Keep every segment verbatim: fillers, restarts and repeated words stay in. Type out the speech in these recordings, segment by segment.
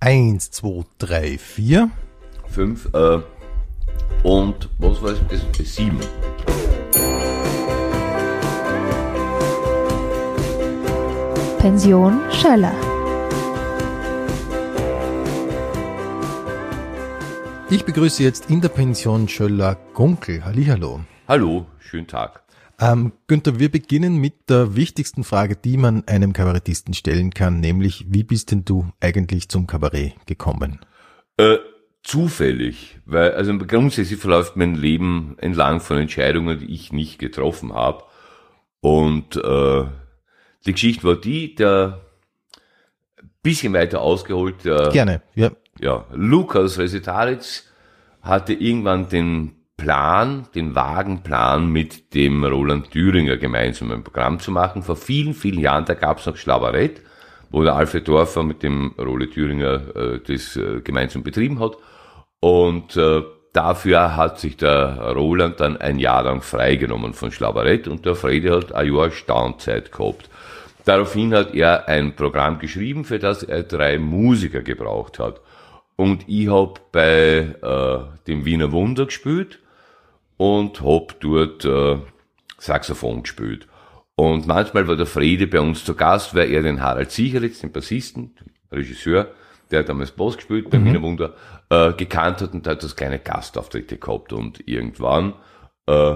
Eins, zwei, drei, vier. Fünf, äh, und was war es? Das, das sieben. Pension Schöller. Ich begrüße jetzt in der Pension Schöller Gunkel. Hallihallo. Hallo, schönen Tag. Ähm, Günther, wir beginnen mit der wichtigsten Frage, die man einem Kabarettisten stellen kann, nämlich, wie bist denn du eigentlich zum Kabarett gekommen? Äh, zufällig, weil, also grundsätzlich verläuft mein Leben entlang von Entscheidungen, die ich nicht getroffen habe. Und äh, die Geschichte war die, der bisschen weiter ausgeholt, der, Gerne, ja. ja, Lukas Resetaritz hatte irgendwann den Plan, den vagen Plan, mit dem Roland Thüringer gemeinsam ein Programm zu machen. Vor vielen, vielen Jahren, da gab es noch Schlabarett, wo der Alfred Dorfer mit dem Roland Thüringer äh, das äh, gemeinsam betrieben hat. Und äh, dafür hat sich der Roland dann ein Jahr lang freigenommen von Schlabarett und der Fredi hat ein Jahr Staunzeit gehabt. Daraufhin hat er ein Programm geschrieben, für das er drei Musiker gebraucht hat. Und ich hab bei äh, dem Wiener Wunder gespielt und hab dort äh, Saxophon gespielt. Und manchmal war der Fredi bei uns zu Gast, weil er den Harald Sicheritz, den Bassisten, den Regisseur, der hat damals Bass gespielt beim mhm. Wiener Wunder, äh, gekannt hat und hat das kleine Gastauftritte gehabt. Und irgendwann äh,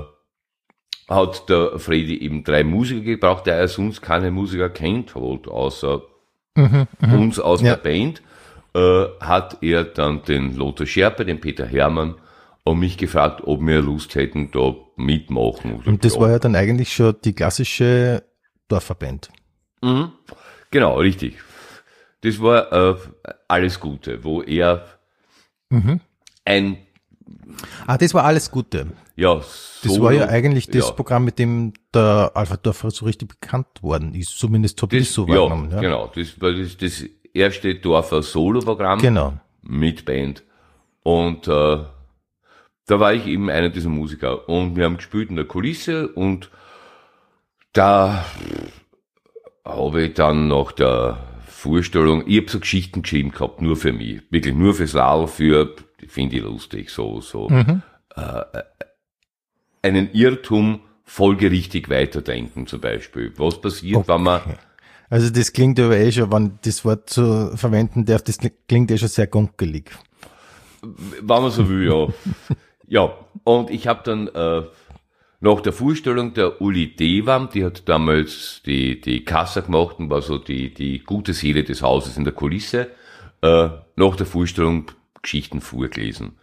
hat der Fredi eben drei Musiker gebraucht, der er sonst keine Musiker kennt, halt, außer mhm, uns aus ja. der Band. Äh, hat er dann den Lothar Scherpe, den Peter Hermann, und mich gefragt, ob wir Lust hätten, da mitmachen. Und das ja. war ja dann eigentlich schon die klassische Dorferband. Mhm. Genau, richtig. Das war äh, Alles Gute, wo er mhm. ein... Ah, das war Alles Gute. Ja, so, das war ja eigentlich das ja. Programm, mit dem der Alfred Dorfer so richtig bekannt worden ist. Zumindest habe ich so wahrgenommen. Ja, ja, genau. Das war das, das erste Dorfer Solo-Programm genau. mit Band. Und äh, da war ich eben einer dieser Musiker. Und wir haben gespielt in der Kulisse und da habe ich dann nach der Vorstellung, ich habe so Geschichten geschrieben gehabt, nur für mich. Wirklich nur fürs Lau, für, finde ich lustig, so, so. Mhm. Äh, einen Irrtum folgerichtig weiterdenken zum Beispiel. Was passiert, okay. wenn man... Also das klingt aber eh schon, wenn das Wort so verwenden darf, das klingt eh schon sehr gunkelig. Wenn man so will, ja. Ja, und ich habe dann äh, nach der Vorstellung der Uli Dewam, die hat damals die die Kassa gemacht und war so die die gute Seele des Hauses in der Kulisse, äh, nach der Vorstellung Geschichten vorgelesen.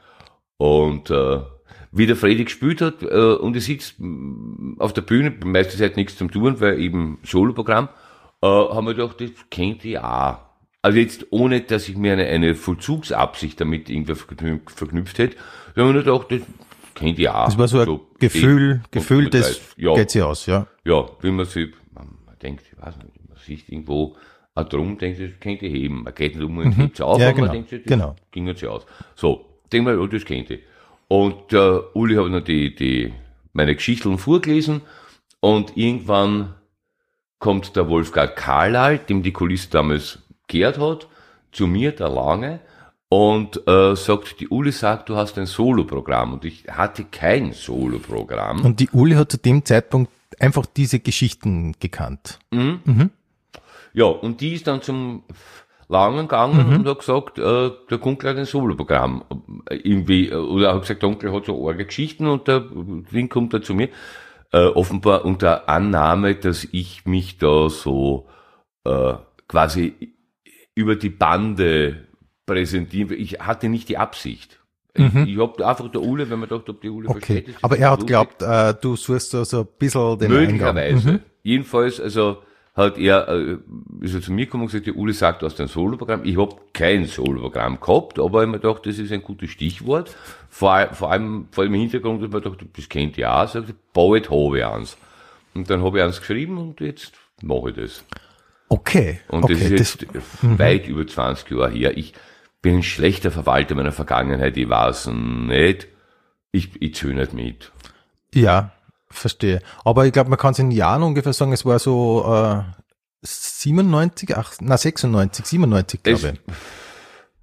Und äh, wie der Fredi gespielt hat, äh, und ich sitze auf der Bühne, meistens halt nichts zum tun, weil eben Soloprogramm, äh, haben wir gedacht, das kennt ich auch. Also jetzt, ohne dass ich mir eine, eine Vollzugsabsicht damit irgendwie verknüpft hätte, sondern ich gedacht, das kennt ich auch. Das war so ein so Gefühl, die, Gefühl, das ja, geht sich aus, ja. Ja, wie man sich, man denkt, ich weiß nicht, man sieht irgendwo auch drum, denkt, das kennt ich heben. Man geht nicht um und hebt es auf, ja, aber genau, man denkt, das genau. ging jetzt aus. So, denk mal, oh, das kennt ich. Und äh, Uli hat noch die, die, meine Geschichten vorgelesen und irgendwann kommt der Wolfgang Carlyle, dem die Kulisse damals gehört hat, zu mir, der Lange, und äh, sagt, die Uli sagt, du hast ein Soloprogramm. Und ich hatte kein Soloprogramm. Und die Uli hat zu dem Zeitpunkt einfach diese Geschichten gekannt. Mhm. Mhm. Ja, und die ist dann zum Langen gegangen mhm. und hat gesagt, äh, der Gunkel hat ein Soloprogramm. Irgendwie, oder hat gesagt, der Onkel hat so arge Geschichten und der Ding kommt da zu mir. Äh, offenbar unter Annahme, dass ich mich da so äh, quasi über die Bande präsentieren. Ich hatte nicht die Absicht. Mhm. Ich, ich hab einfach der Ule, wenn man dachte, ob die Ule okay. versteht. Aber er hat geglaubt, äh, du suchst so, so ein bisschen den Möglicherweise. Mhm. Jedenfalls, also hat er, äh, ist er zu mir gekommen und gesagt, die Ule sagt, du hast ein Soloprogramm. Ich hab kein Soloprogramm gehabt, aber ich mir gedacht, das ist ein gutes Stichwort. Vor, vor allem, vor allem im Hintergrund, ich mir gedacht, das kennt ihr auch. Sagt, bald habe ich eins. Und dann habe ich eins geschrieben und jetzt mache ich das. Okay. Und okay, das ist jetzt das, weit mhm. über zwanzig Jahre her. Ich bin ein schlechter Verwalter meiner Vergangenheit, ich weiß nicht. Ich, ich zähle nicht mit. Ja, verstehe. Aber ich glaube, man kann es in Jahren ungefähr sagen, es war so äh, siebenundneunzig, ach, na sechsundneunzig, siebenundneunzig, glaube ich.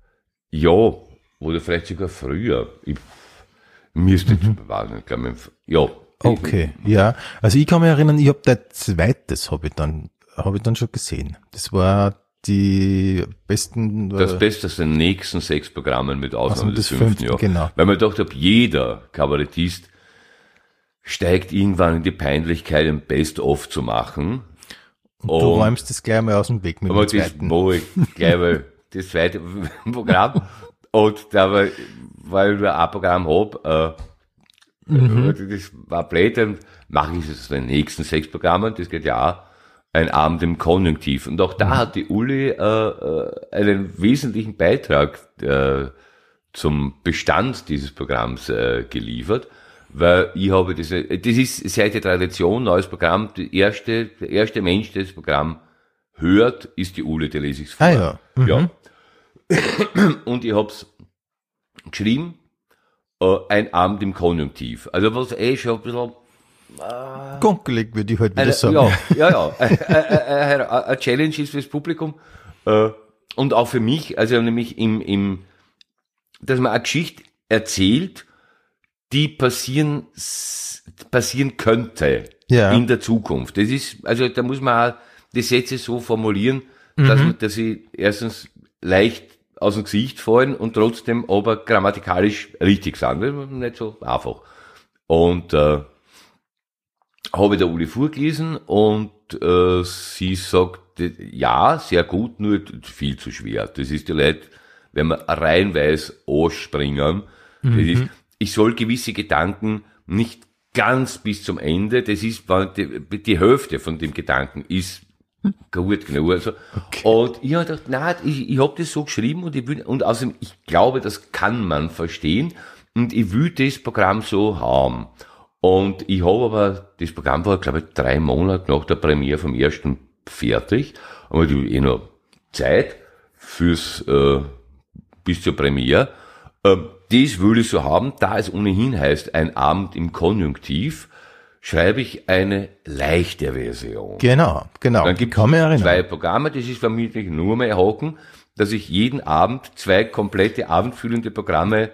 Ja, oder vielleicht sogar früher. Ich, mir ist nicht, mhm. ich glaube, ja. Okay, ja. Also ich kann mich erinnern, ich habe der zweites habe ich dann, habe ich dann schon gesehen. Das war die besten. Das Beste aus den nächsten sechs Programmen mit Ausnahme also des fünften Jahr. Genau. Weil man dachte, ob jeder Kabarettist steigt irgendwann in die Peinlichkeit, ein Best-of zu machen. Und, und du räumst das gleich mal aus dem Weg mit dem zweiten. Das ich gleich mal das zweite Programm. Und da war, weil ich nur ein Programm habe, äh, mhm. das war blöd, dann mache ich es aus den nächsten sechs Programmen, das geht ja auch, ein Abend im Konjunktiv. Und auch da mhm. hat die Uli äh, einen wesentlichen Beitrag äh, zum Bestand dieses Programms äh, geliefert, weil ich habe das, das ist seit der Tradition, neues Programm, der erste, der erste Mensch, der das Programm hört, ist die Uli, der lese ich es vor. Ah, ja. Mhm. ja. Und ich hab's geschrieben, äh, ein Abend im Konjunktiv. Also was eh schon ein bisschen äh, Gonkelig, würde ich halt wieder eine, sagen. Ja, ja, ja. Eine Challenge ist fürs Publikum äh, und auch für mich, also nämlich im, im, dass man eine Geschichte erzählt, die passieren, passieren könnte ja. in der Zukunft. Das ist, also da muss man auch die Sätze so formulieren, dass mhm. man, dass sie erstens leicht aus dem Gesicht fallen und trotzdem aber grammatikalisch richtig sind. Das ist nicht so einfach. Und äh, habe ich der Uli vorgelesen und äh, sie sagt, ja, sehr gut, nur viel zu schwer. Das ist die Leute, wenn man reihenweise anspringen, mhm. das ist, ich soll gewisse Gedanken nicht ganz bis zum Ende, das ist, die, die Hälfte von dem Gedanken ist gut genug. Also. Okay. Und ich habe gedacht, nein, ich, ich habe das so geschrieben und ich will, und außerdem, ich glaube, das kann man verstehen und ich will das Programm so haben. Und ich habe aber, das Programm war, glaube ich, drei Monate nach der Premiere vom ersten fertig, aber ich will eh noch Zeit fürs, äh, bis zur Premiere. Äh, das will ich so haben, da es ohnehin heißt, ein Abend im Konjunktiv, schreibe ich eine leichte Version. Genau, genau. Dann gibt es zwei Programme, das ist vermutlich nur mehr Haken, dass ich jeden Abend zwei komplette abendfüllende Programme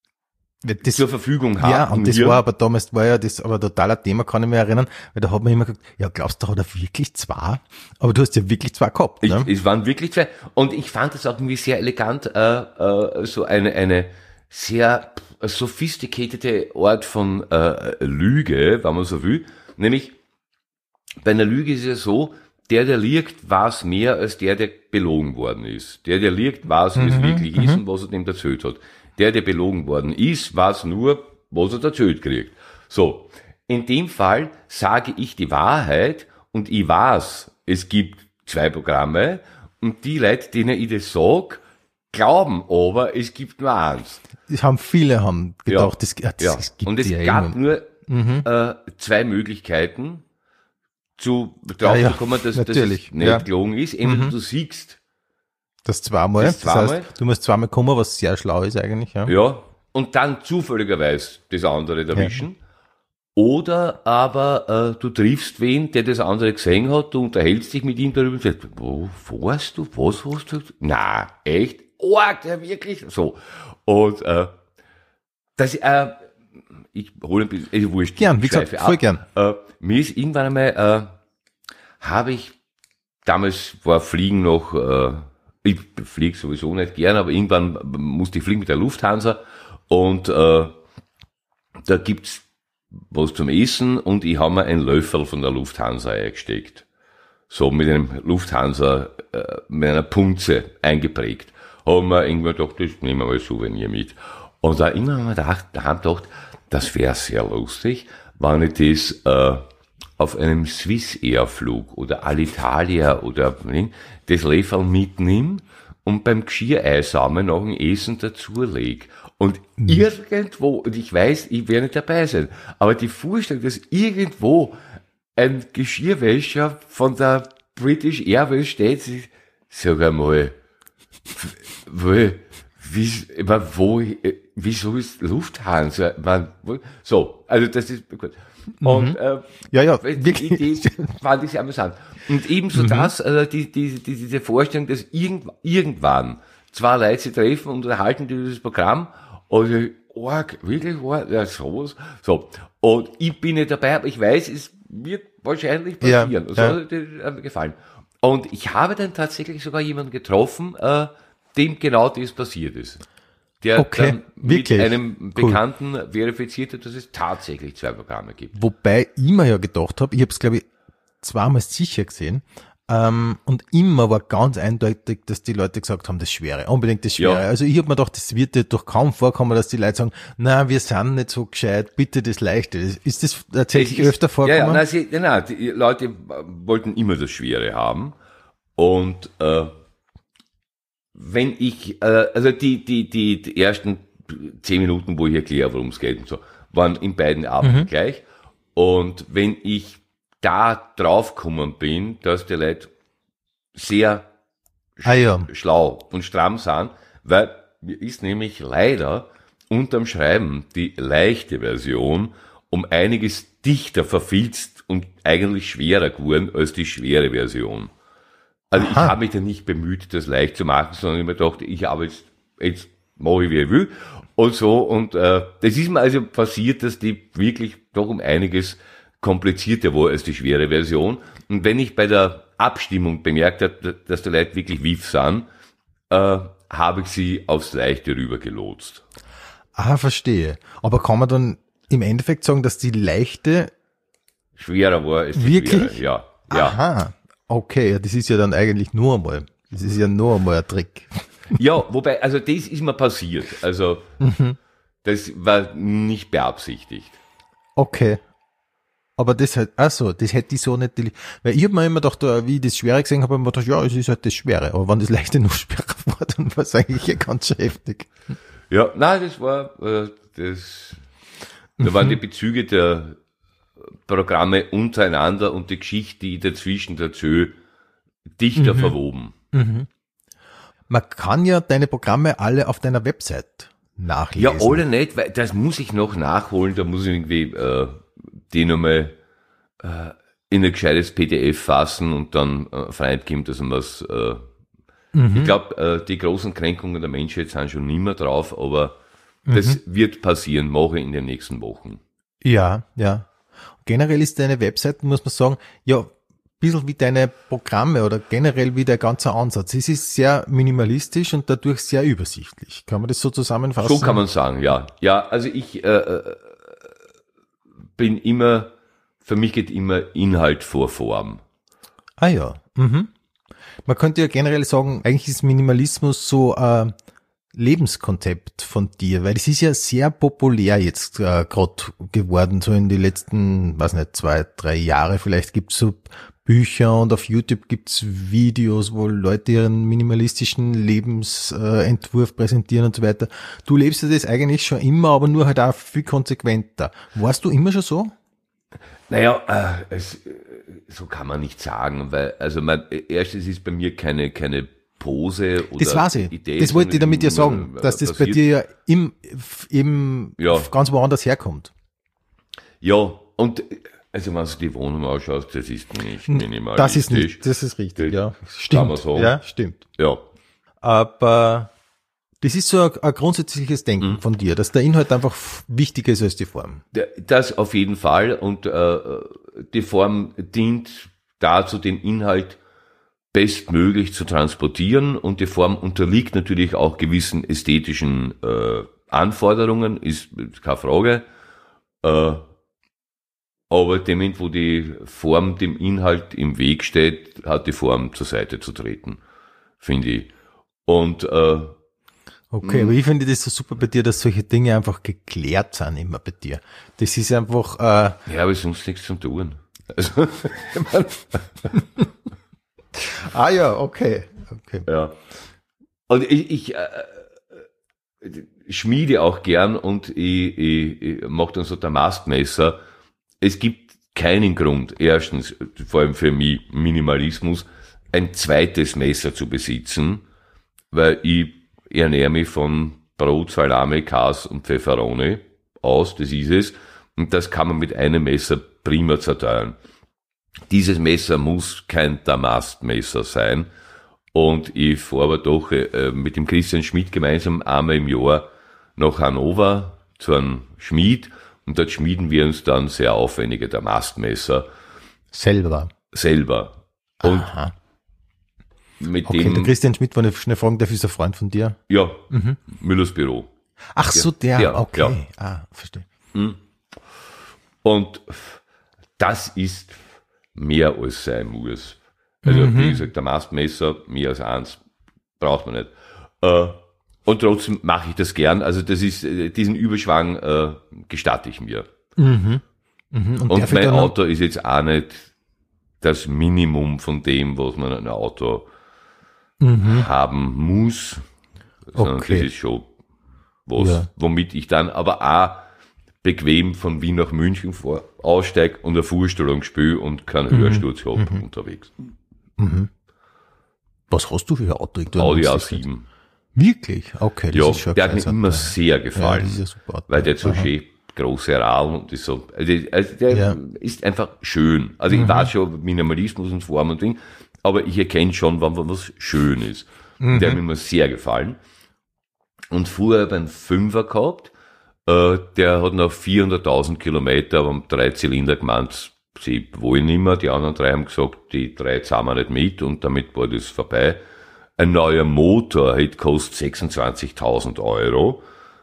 das, zur Verfügung habe. Ja, und das war aber damals, war ja das aber ein totaler Thema, kann ich mich erinnern, weil da hat man immer gesagt, ja, glaubst du, hat er wirklich zwei? Aber du hast ja wirklich zwei gehabt, ne? Ich, es waren wirklich zwei. Und ich fand das auch irgendwie sehr elegant, äh, äh, so eine, eine sehr sophisticatede Art von äh, Lüge, wenn man so will. Nämlich, bei einer Lüge ist es ja so, der, der liegt, weiß mehr als der, der belogen worden ist. Der, der liegt, weiß, wie mhm, es wirklich mhm. ist und was er dem erzählt hat. Der, der belogen worden ist, weiß nur, was er erzählt kriegt. So, in dem Fall sage ich die Wahrheit und ich weiß, es gibt zwei Programme und die Leute, denen ich das sage, glauben aber, es gibt nur eins. Das haben viele haben gedacht, ja, das, das, ja. das gibt und es ja gab immer. nur mhm. äh, zwei Möglichkeiten, zu drauf ja, ja, zu kommen, dass, dass es nicht ja. gelogen ist. Entweder mhm. du siegst das zweimal, das, zweimal. das heißt, du musst zweimal kommen, was sehr schlau ist eigentlich. Ja, ja und dann zufälligerweise das andere erwischen. Ja. Oder aber äh, du triffst wen, der das andere gesehen hat, du unterhältst dich mit ihm darüber und sagst, wo warst du, was hast du? Na, echt? Org, ja wirklich? So. Und äh, das, äh, ich hole ein bisschen, ich wurscht. Gern, wie gesagt, voll gern. Äh, mir ist irgendwann einmal, äh, habe ich, damals war Fliegen noch, äh, ich fliege sowieso nicht gern, aber irgendwann musste ich fliegen mit der Lufthansa und äh, da gibt's was zum Essen und ich habe mir ein Löffel von der Lufthansa eingesteckt. So mit einem Lufthansa, äh, mit einer Punze eingeprägt. Haben wir irgendwann gedacht, das nehmen wir mal Souvenir mit. Und da immer haben wir gedacht, da haben wir gedacht, das wäre sehr lustig, wenn ich das äh, auf einem Swiss Air Flug oder Alitalia oder das Löffel mitnehme und beim Geschirreinsaumen nach dem Essen dazulege. Und mhm. irgendwo, und ich weiß, ich werde nicht dabei sein, aber die Vorstellung, dass irgendwo ein Geschirrwäscher von der British Airways steht, sag einmal, wo, wie, wo, wieso ist Lufthansa? Man, so, also das ist gut. Und äh, ja, ja, wirklich. Die Idee fand ich sehr amüsant. Und ebenso mhm. das, also die, die, die, diese Vorstellung, dass irgend, irgendwann zwei Leute sich treffen und erhalten dieses Programm. Und ich, arg, wirklich, arg, ja, sowas. So. Und ich bin nicht dabei, aber ich weiß, es wird wahrscheinlich passieren. Ja, und ja. so hat mir gefallen. Und ich habe dann tatsächlich sogar jemanden getroffen, äh, dem genau das passiert ist. Der Okay, dann mit wirklich? einem Cool. Bekannten verifiziert hat, dass es tatsächlich zwei Programme gibt. Wobei ich mir ja gedacht habe, ich habe es glaube ich zweimal sicher gesehen, ähm, und immer war ganz eindeutig, dass die Leute gesagt haben, das Schwere, unbedingt das Schwere. Ja. Also ich habe mir gedacht, das wird dir doch kaum vorkommen, dass die Leute sagen, na, wir sind nicht so gescheit, bitte das Leichte. Ist das tatsächlich Es ist- öfter vorgekommen? Ja, ja, nein, sie, nein, nein, die Leute wollten immer das Schwere haben. Und äh, wenn ich, äh, also die, die, die, die ersten zehn Minuten, wo ich erkläre, worum es geht und so, waren in beiden Abenden gleich. Und wenn ich da draufgekommen bin, dass die Leute sehr Ah ja. schlau und stramm sind, weil mir ist nämlich leider unterm Schreiben die leichte Version um einiges dichter verfilzt und eigentlich schwerer geworden als die schwere Version. Also ich Aha. habe mich da nicht bemüht, das leicht zu machen, sondern ich mir dachte, ich habe jetzt, jetzt mache ich, wie ich will. Und so, und äh, das ist mir also passiert, dass die wirklich doch um einiges komplizierter war als die schwere Version. Und wenn ich bei der Abstimmung bemerkt habe, dass die Leute wirklich wief sind, äh, habe ich sie aufs Leichte rübergelotst. Ah, verstehe. Aber kann man dann im Endeffekt sagen, dass die Leichte, Schwerer war als die Wirklich? schwere. Ja, ja. aha, okay, ja, das ist ja dann eigentlich nur einmal, das ist ja nur einmal ein Trick. Ja, wobei, also das ist mir passiert. Also das war nicht beabsichtigt. Okay. Aber das halt, ach so, das hätte ich so nicht, weil ich habe mir immer gedacht, wie ich das Schwere gesehen habe, habe ich mir gedacht, ja, es ist halt das Schwere. Aber wenn das Leichte noch schwerer war, dann war es eigentlich ja ganz schön heftig. Ja, nein, das war, äh, das, da waren die Bezüge der Programme untereinander und die Geschichte, die ich dazwischen dazu dichter verwoben. Man kann ja deine Programme alle auf deiner Website Ja, nachlesen. alle nicht, weil das muss ich noch nachholen, da muss ich irgendwie äh, die nochmal äh, in ein gescheites P D F fassen und dann äh, freigeben, dass man es, äh, ich glaube, äh, die großen Kränkungen der Menschheit sind schon nimmer drauf, aber das wird passieren, mache ich in den nächsten Wochen. Ja, ja. Generell ist deine Website, muss man sagen, ja, ein bisschen wie deine Programme oder generell wie der ganze Ansatz. Es ist sehr minimalistisch und dadurch sehr übersichtlich. Kann man das so zusammenfassen? So kann man sagen, ja. Ja, also ich äh, äh, bin immer, für mich geht immer Inhalt vor Form. Ah ja. Mhm. Man könnte ja generell sagen, eigentlich ist Minimalismus so ein Lebenskonzept von dir, weil es ist ja sehr populär jetzt äh, gerade geworden, so in die letzten, weiß nicht, zwei, drei Jahre. Vielleicht gibt's so Bücher und auf YouTube gibt's Videos, wo Leute ihren minimalistischen Lebensentwurf präsentieren und so weiter. Du lebst ja das eigentlich schon immer, aber nur halt auch viel konsequenter. Warst du immer schon so? Naja, äh, es, äh, so kann man nicht sagen, weil, also mein, erstens ist bei mir keine, keine Pose oder Das weiß ich. Idee. Das wollte ich damit ja sondern, sagen, äh, dass das bei passiert. dir ja im, eben Ja. ganz woanders herkommt. Ja, und äh, also wenn du die Wohnung ausschaust, das ist nicht minimalistisch. Das ist nicht, das ist richtig, ja. Kann Stimmt. man sagen. Ja, stimmt. Ja, Aber das ist so ein, ein grundsätzliches Denken Mhm. von dir, dass der Inhalt einfach f- wichtiger ist als die Form. Der- das auf jeden Fall und äh, die Form dient dazu, den Inhalt bestmöglich zu transportieren und die Form unterliegt natürlich auch gewissen ästhetischen äh, Anforderungen, ist keine Frage. Äh, aber dem Moment, wo die Form dem Inhalt im Weg steht, hat die Form zur Seite zu treten, finde ich. Und äh, Okay, aber ich finde das so super bei dir, dass solche Dinge einfach geklärt sind immer bei dir. Das ist einfach, äh, ja, aber sonst nichts zu tun. Also, ah ja, okay, okay. ja. Und ich, ich äh, äh, schmiede auch gern und ich, ich, ich mache dann so Damastmesser. Es gibt keinen Grund, erstens, vor allem für mich Minimalismus, ein zweites Messer zu besitzen, weil ich ernähre mich von Brot, Salami, Kas und Pfefferoni aus, das ist es. Und das kann man mit einem Messer prima zerteilen. Dieses Messer muss kein Damastmesser sein. Und ich fahre aber doch äh, mit dem Christian Schmidt gemeinsam einmal im Jahr nach Hannover zu einem Schmied und dort schmieden wir uns dann sehr aufwendige Damastmesser. Selber? Selber. Und Aha. mit Okay, dem... der Christian Schmidt, wenn ich schnell fragen darf, ist ein Freund von dir? Ja, mhm. Müllers Büro. Ach so, der, ja, okay. Ja. Ah, verstehe. Und das ist mehr als sein muss. Also, mhm. wie gesagt, der Mastmesser, mehr als eins, braucht man nicht. Äh, und trotzdem mache ich das gern. Also, das ist, diesen Überschwang äh, gestatte ich mir. Mhm. Mhm. Und, und mein Auto ist jetzt auch nicht das Minimum von dem, was man in einem Auto mhm. haben muss. Sondern okay. Das ist schon was, ja. womit ich dann aber auch bequem von Wien nach München vor, aussteige und eine Vorstellung spiele und keinen mhm. Hörsturz habe mhm. unterwegs. Mhm. Was hast du für ein Auto? Du Audi A sieben. Wirklich? Okay, das ja, ist schon der hat mir immer sehr gefallen, ja, das ist ja super, weil der so schön große Rahmen und ist so, also, also der ja. ist einfach schön. Also mhm. ich weiß schon Minimalismus und Form und Ding, aber ich erkenne schon, wann was schön ist. Mhm. Der hat mir immer sehr gefallen. Und vorher beim Fünfer gehabt, äh, der hat noch vierhunderttausend Kilometer, aber um drei Zylinder gemeint, sie wollen nicht mehr. Die anderen drei haben gesagt, die drei zahlen wir nicht mit und damit war das vorbei. Ein neuer Motor hätte kostet sechsundzwanzigtausend Euro.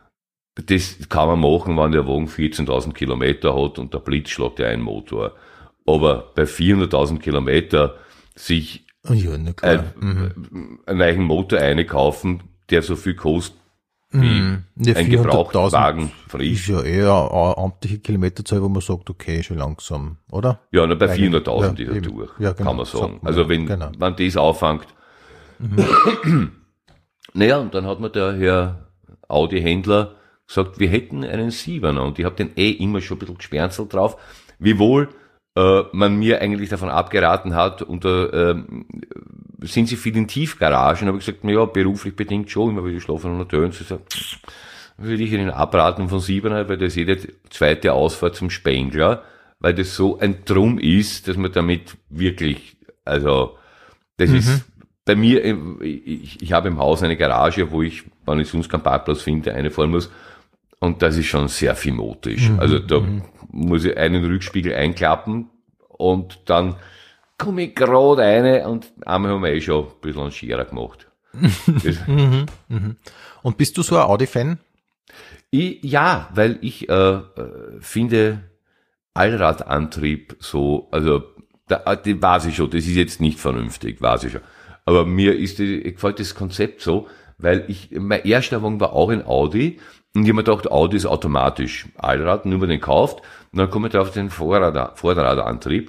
Das kann man machen, wenn der Wagen vierzehntausend Kilometer hat und der Blitz schlägt ja einen Motor. Aber bei vierhunderttausend Kilometer sich ja, ein, mhm. einen neuen Motor einkaufen, der so viel kostet, wie mhm. ja, ein Gebrauchtwagen frisch. Ist ja eher eine amtliche Kilometerzahl, wo man sagt, okay, schon langsam, oder? Ja, na, bei vierhunderttausend ja, ist er durch, ja, genau, kann man sagen. Man, also wenn, genau. wenn das auffängt. Mhm. Naja, und dann hat mir der Herr Audi-Händler gesagt, wir hätten einen Siebener und ich habe den eh immer schon ein bisschen gespernzelt drauf, wiewohl äh, man mir eigentlich davon abgeraten hat, unter äh, sind Sie viel in Tiefgaragen? Habe ich gesagt, na ja, beruflich bedingt schon, immer wieder schlafen und Hotel. Und so sagt, würde ich Ihnen abraten von Siebener, weil das ist jede zweite Ausfahrt zum Spengler, weil das so ein Drum ist, dass man damit wirklich, also das mhm. ist bei mir, ich, ich habe im Haus eine Garage, wo ich, wenn ich sonst keinen Parkplatz finde, eine fahren muss. Und das ist schon sehr fimotisch. Mhm. Also da mhm. muss ich einen Rückspiegel einklappen und dann komme ich gerade rein und einmal haben wir eh schon ein bisschen einen Scherer gemacht. mhm. Mhm. Und bist du so ein Audi-Fan? Ich, ja, weil ich äh, finde Allradantrieb so, also da, die weiß ich schon, das ist jetzt nicht vernünftig, weiß ich schon. Aber mir ist die, gefällt das Konzept so, weil ich, mein erster Wagen war auch ein Audi und ich habe mir gedacht, Audi ist automatisch Allrad, nur wenn den kauft und dann komme ich da auf den Vorrad, Vorderradantrieb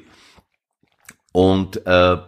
und äh,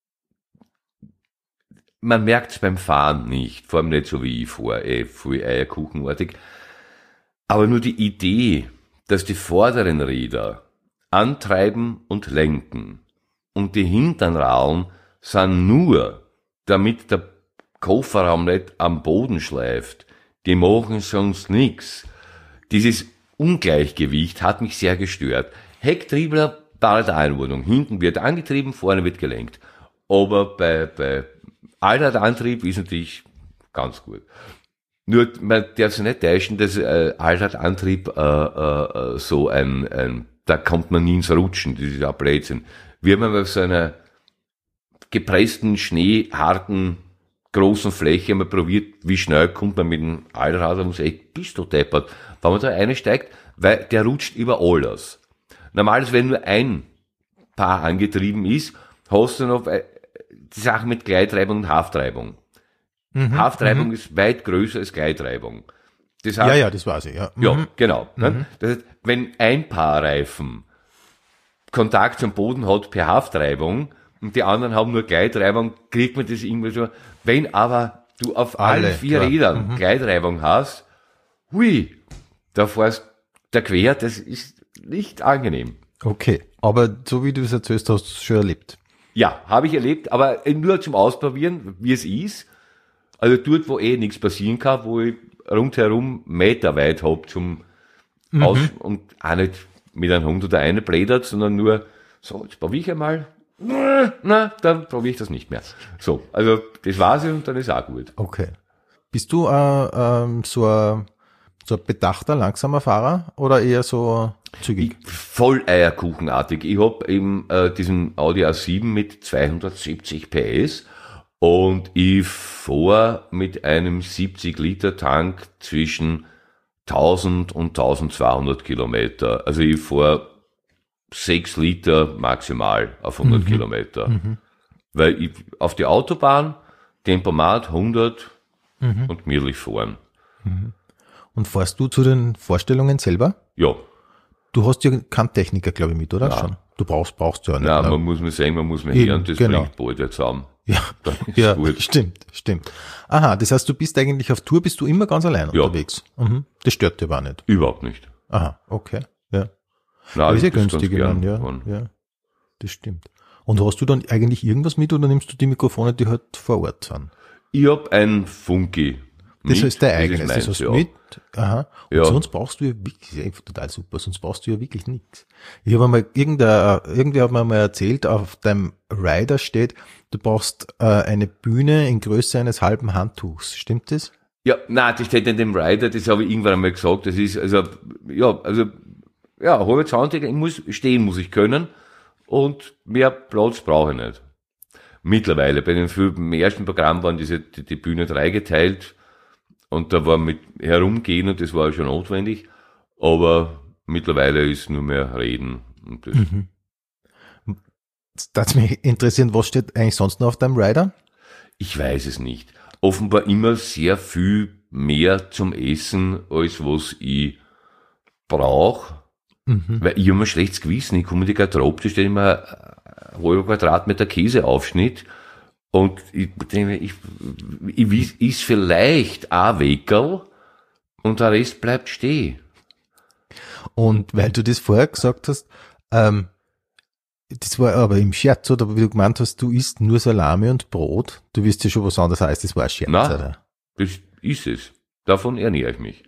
man merkt es beim Fahren nicht, vor allem nicht so wie ich fahre, eh, viel eierkuchenartig, aber nur die Idee, dass die vorderen Räder antreiben und lenken und die hinteren Rauen sind nur, damit der Kofferraum nicht am Boden schleift. Die machen sonst nichts. Dieses Ungleichgewicht hat mich sehr gestört. Hecktriebler, bald Einordnung. Hinten wird angetrieben, vorne wird gelenkt. Aber bei, bei Allradantrieb ist natürlich ganz gut. Nur, man darf sich nicht täuschen, dass äh, Allradantrieb äh, äh, so ein, ein, da kommt man nie ins Rutschen, das ist ja Blödsinn. Wie man auf so einer gepressten, schneeharten, großen Fläche mal probiert, wie schnell kommt man mit dem Allrad, da muss echt, bist du deppert. Wenn man da einsteigt, weil der rutscht über alles. Normalerweise, wenn nur ein Paar angetrieben ist, hast du noch die Sache mit Gleitreibung und Haftreibung. Mhm, Haftreibung mhm. ist weit größer als Gleitreibung. Das heißt, ja, ja, das weiß ich, ja. Ja, mhm. genau. Mhm. Das heißt, wenn ein Paar Reifen Kontakt zum Boden hat per Haftreibung und die anderen haben nur Gleitreibung, kriegt man das irgendwie so. Wenn aber du auf Alle, allen vier klar. Rädern Mhm. Gleitreibung hast, hui, da fährst der quer, das ist nicht angenehm. Okay, aber so wie du es erzählst, hast du es schon erlebt. Ja, habe ich erlebt, aber nur zum Ausprobieren, wie es ist. Also dort, wo eh nichts passieren kann, wo ich rundherum Meter weit hab zum Mhm. Aus und auch nicht mit einem Hund oder eine blädert, sondern nur so, jetzt probiere ich einmal na, dann probiere ich das nicht mehr. So, also das war's und dann ist auch gut. Okay. Bist du äh, ähm, so ein so ein bedachter, langsamer Fahrer oder eher so zügig? Ich, voll eierkuchenartig. Ich hab eben äh, diesen Audi A sieben mit zweihundertsiebzig P S und ich fahr mit einem siebzig Liter Tank zwischen tausend und tausendzweihundert Kilometer. Also ich fahr sechs Liter maximal auf hundert mhm. Kilometer. Mhm. Weil ich auf die Autobahn, Tempomat hundert mhm. und gemütlich fahren. Mhm. Und fährst du zu den Vorstellungen selber? Ja. Du hast ja keinen Techniker, glaube ich, mit, oder? Nein. Schon. Du brauchst, brauchst du ja nicht. Nein, ne? man muss mir sagen, man muss mir Eben, hören, das genau. bringt bald jetzt zusammen. Ja, ja stimmt, stimmt. Aha, das heißt, du bist eigentlich auf Tour, bist du immer ganz allein ja. unterwegs. Mhm. Das stört dir aber nicht. Überhaupt nicht. Aha, okay, ja. Nein, das ist ja das günstig, gern ja, fahren. ja. Das stimmt. Und hast du dann eigentlich irgendwas mit oder nimmst du die Mikrofone, die halt vor Ort sind? Ich hab ein Funky. Das mit. ist dein eigenes, das, ist meins, das hast du ja. mit. Aha. Und Ja. sonst brauchst du ja wirklich, das ist ja total super, sonst brauchst du ja wirklich nichts. Ich habe einmal, irgendein, irgendwer hat mir mal erzählt, auf deinem Rider steht, du brauchst äh, eine Bühne in Größe eines halben Handtuchs. Stimmt das? Ja, nein, das steht in dem Rider, das habe ich irgendwann einmal gesagt, das ist, also, ja, also, ja, halbe Zahntiger, ich muss, stehen muss ich können und mehr Platz brauche ich nicht. Mittlerweile, bei den im ersten Programm waren diese, die, die Bühne dreigeteilt und da war mit herumgehen und das war schon notwendig, aber mittlerweile ist nur mehr reden und das. Mhm. Das mich interessieren, was steht eigentlich sonst noch auf deinem Rider? Ich weiß es nicht. Offenbar immer sehr viel mehr zum Essen, als was ich brauche. Mhm. Weil ich habe ein schlechtes Gewissen. Ich komme in die Garderobe, da steht immer ein halber Quadratmeter Käseaufschnitt. Und ich denke, ich, ich is vielleicht ein Weckerl und der Rest bleibt stehen. Und weil du das vorher gesagt hast, ähm, das war aber im Scherz, oder wie du gemeint hast, du isst nur Salami und Brot. Du wirst ja schon was anderes heißt, das war ein Scherz, Nein, oder? Das ist es. Davon ernähre ich mich.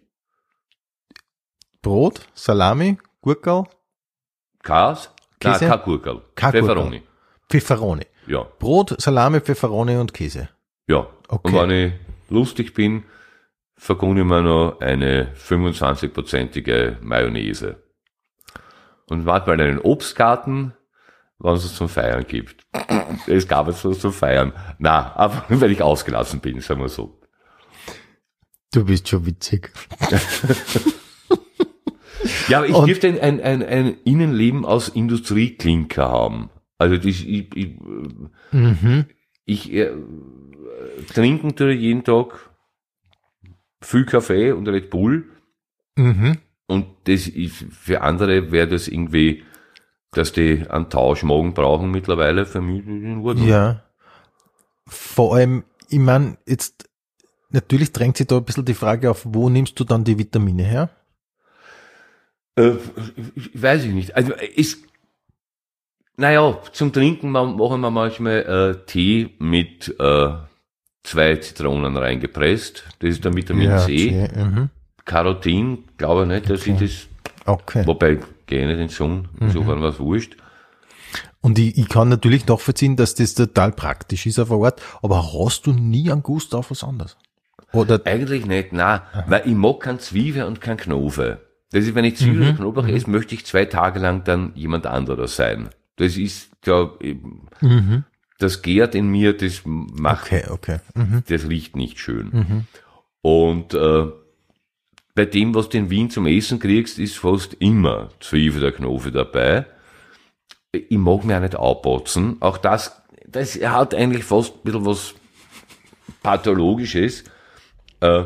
Brot, Salami, Gurkel, Kas? Käse? Nein, kein Gurkel. Kein Pfefferoni. Gurkel. Pfefferoni. Ja. Brot, Salami, Pfefferoni und Käse. Ja. Okay. Und wenn ich lustig bin, vergönne ich mir noch eine fünfundzwanzigprozentige Mayonnaise. Und manchmal einen Obstgarten, wenn es zum Feiern gibt. Es gab jetzt was zum Feiern. Na, einfach nur, weil ich ausgelassen bin, sagen wir so. Du bist schon witzig. Ja, aber ich Und- dürfte ein, ein, ein, ein Innenleben aus Industrieklinker haben. Also das, ich, ich, Mhm. ich äh, trinken tue ich jeden Tag viel Kaffee und Red Bull. Mhm. Und das ist, für andere wäre das irgendwie, dass die einen Tauschmagen brauchen mittlerweile, für mich in Ordnung. Ja. Vor allem, ich meine, jetzt, natürlich drängt sich da ein bisschen die Frage auf, wo nimmst du dann die Vitamine her? Äh, ich- weiß ich nicht. Also ist, naja, zum Trinken ma- machen wir manchmal äh, Tee mit äh, zwei Zitronen reingepresst. Das ist der Vitamin ja, C. okay. Mhm. Carotin, glaube ich nicht, dass Okay. ich das, Okay. wobei, gehe nicht in den Song, insofern war es wurscht. Und ich, ich kann natürlich nachvollziehen, dass das total praktisch ist auf der Art, aber hast du nie einen Gust auf was anderes? Oder, Eigentlich nicht, nein, weil ich mag kein Zwiebel und kein Knofe. Das ist, wenn ich Zwiebel und Knoblauch esse, möchte ich zwei Tage lang dann jemand anderes sein. Das ist, ja, eben- mhm. das gärt in mir, das macht, Okay, okay. Mhm. das riecht nicht schön. Mhm. Und äh, bei dem, was du in Wien zum Essen kriegst, ist fast immer Zwiebel oder Knofe dabei. Ich mag mich auch nicht aufbotzen. Auch das, das hat eigentlich fast ein bisschen was Pathologisches. Äh,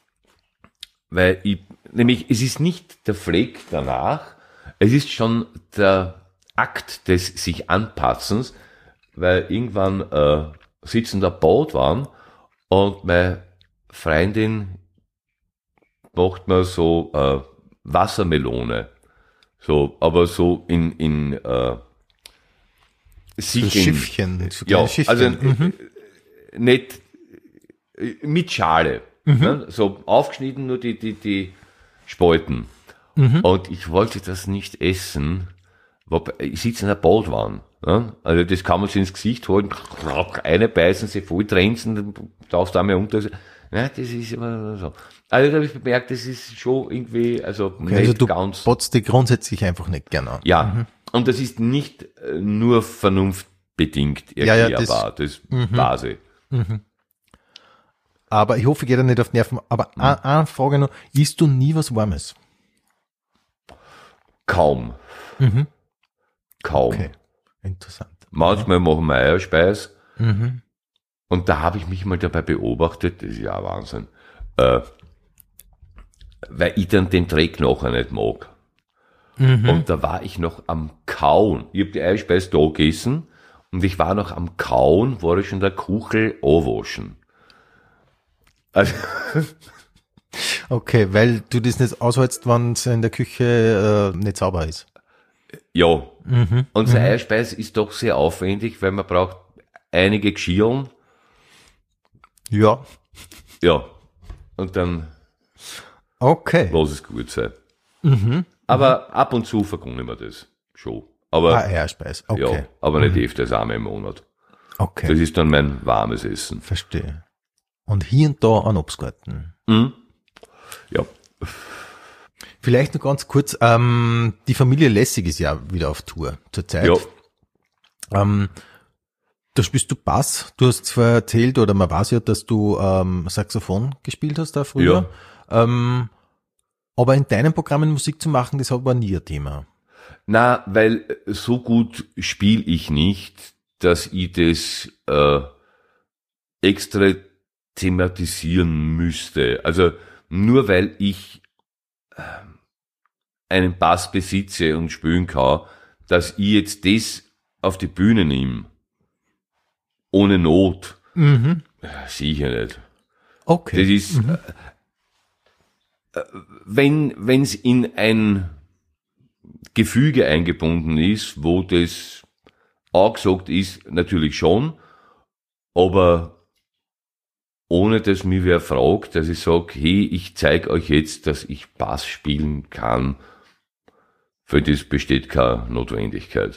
weil ich, nämlich, es ist nicht der Fleck danach, es ist schon der Akt des sich Anpassens, weil irgendwann äh, sitzen da Boot waren und meine Freundin macht mir so äh, Wassermelone, so, aber so in in äh, So sich in, Schiffchen. So ja, kleine Schiffchen. also mhm. äh, nicht äh, mit Schale, ne? So aufgeschnitten nur die die die Spalten. Mhm. Und ich wollte das nicht essen, wobei ich sitze in der Baldwahn. Ja, also das kann man sich ins Gesicht holen, eine beißen, sie voll trenzen, dann darfst du einmal unter. Ja, das ist immer so. Also da habe ich bemerkt, das ist schon irgendwie, also Okay, nicht also du ganz. botzt dich grundsätzlich einfach nicht gerne an. Ja, Mhm. und das ist nicht äh, nur vernunftbedingt Ja, ja, erklärbar, das, mhm. das weiß ich. Aber ich hoffe, ich gehe da nicht auf Nerven. Aber Mhm. eine, eine Frage noch, isst du nie was Warmes? Kaum. Mhm. Kaum. Okay, interessant. Manchmal machen wir Eierspeis. Mhm. Und da habe ich mich mal dabei beobachtet, das ist ja Wahnsinn, äh, weil ich dann den Dreck nachher nicht mag. Mhm. Und da war ich noch am Kauen. Ich habe die Eierspeis da gegessen und ich war noch am Kauen, war ich schon der Kuchel anwaschen. Also, Okay, weil du das nicht aushältst, wenn es in der Küche äh, nicht sauber ist. ja. Mhm. Und so Eierspeis ist doch sehr aufwendig, weil man braucht einige Geschirren. Ja, Ja. Und dann okay. lass es gut sein. Mhm. Aber ab und zu vergunne ich mir das schon. Aber, Ah, Eierspeis, okay. ja, aber nicht öfters einmal im Monat. Okay, Das ist dann mein warmes Essen. verstehe. Und hier und da ein Obstgarten. Mhm. Ja. Vielleicht noch ganz kurz, ähm, die Familie Lessig ist ja wieder auf Tour zurzeit. Ja. Ähm, da spielst du Bass. Du hast zwar erzählt, oder man weiß ja, dass du ähm, Saxophon gespielt hast da früher. Ähm, aber in deinen Programmen Musik zu machen, das war nie ein Thema. Na, weil so gut spiele ich nicht, dass ich das äh, extra thematisieren müsste. Also nur weil ich äh, einen Bass besitze und spielen kann, dass ich jetzt das auf die Bühne nehme, ohne Not, Mhm. sicher nicht. Okay. Das ist, Mhm. äh, wenn wenn's in ein Gefüge eingebunden ist, wo das angesagt ist, natürlich schon, aber ohne dass mich wer fragt, dass ich sage, hey, ich zeige euch jetzt, dass ich Bass spielen kann, für das besteht keine Notwendigkeit.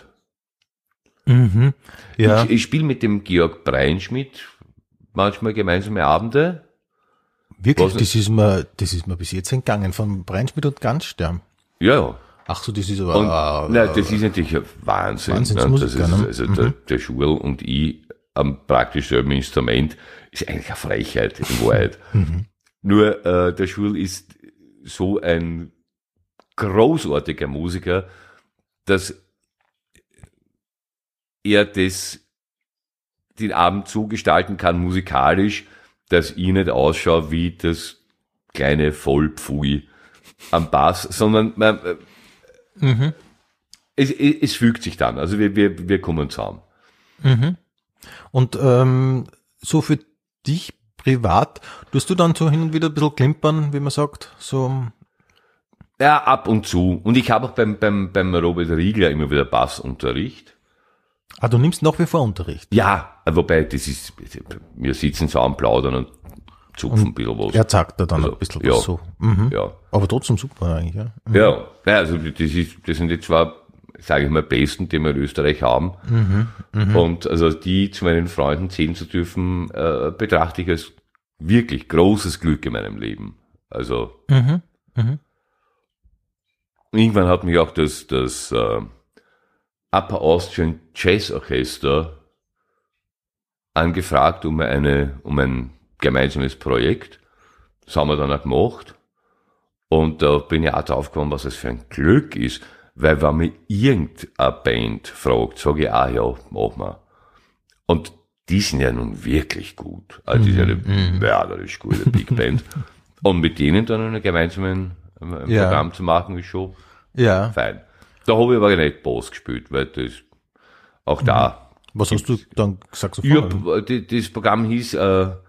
Mhm. Ja. Ich, ich spiele mit dem Georg Breinschmidt manchmal gemeinsame Abende. Wirklich, Was- das ist mir, das ist mir bis jetzt entgangen, von Breinschmidt und Ganzstern. Ja, ja. Ach so, das ist aber, Und, äh, nein, das ist natürlich ein Wahnsinn. Wahnsinnsmusiker, Ne? Das ist, ne? also der, der Schul und ich am praktisch selben Instrument ist eigentlich eine Frechheit in Wahrheit. Nur äh, der Schul ist so ein großartiger Musiker, dass er das den Abend so gestalten kann musikalisch, dass ich nicht ausschaue wie das kleine Vollpfui am Bass, sondern man, äh, mhm. es, es, es fügt sich dann. Also wir, wir, wir kommen zusammen. Mhm. Und ähm, so für dich privat, tust du dann so hin und wieder ein bisschen klimpern, wie man sagt, so. Ja, ab und zu. Und ich habe auch beim, beim, beim Robert Riegler immer wieder Bassunterricht. Ah, du nimmst nach wie vor Unterricht. Ja, wobei, das ist, wir sitzen so am Plaudern und zupfen ein bisschen was. Er sagt da dann Also, ein bisschen ja. was so. Mhm. Ja. Aber trotzdem super eigentlich, ja. Mhm. Ja, ja, also das ist, das sind die zwei, sage ich mal, besten, die wir in Österreich haben. Mhm. Mhm. Und also die zu meinen Freunden zählen zu dürfen, äh, betrachte ich als wirklich großes Glück in meinem Leben. Also Mhm. Mhm. irgendwann hat mich auch das, das äh, Upper Austrian Jazz Orchester angefragt um eine, um ein gemeinsames Projekt. Das haben wir dann auch gemacht. Und da bin ich auch drauf gekommen, was das für ein Glück ist. Weil wenn mich irgendeine Band fragt, sage ich, ah ja, machen wir. Und die sind ja nun wirklich gut. Also die sind ja eine mörderisch gute Big Band. Und mit denen dann einen gemeinsamen ein Ja. Programm zu machen, ist schon Ja. fein. Da habe ich aber nicht Bass gespielt, weil das auch da. Was hast du dann gesagt? Ich hab, die- das Programm hieß äh, äh,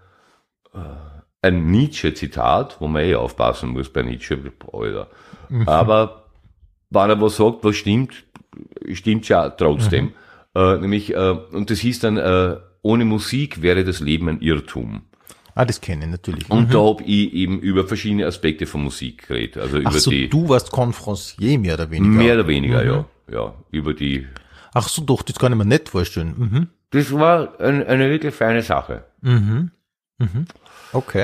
ein Nietzsche-Zitat, wo man eh aufpassen muss bei Nietzsche, Alter. Aber wenn er was sagt, was stimmt, stimmt ja trotzdem. Äh, nämlich, äh, und das hieß dann, äh, ohne Musik wäre das Leben ein Irrtum. Ah, das kenne ich natürlich. Und da habe ich eben über verschiedene Aspekte von Musik geredet. Also Ach über so, die, du warst Confrancier mehr oder weniger. mehr oder weniger, ja. Ja, über die Ach so, doch, das kann ich mir nicht vorstellen. Mhm. Das war ein, eine wirklich feine Sache. Mhm. Mhm. Okay.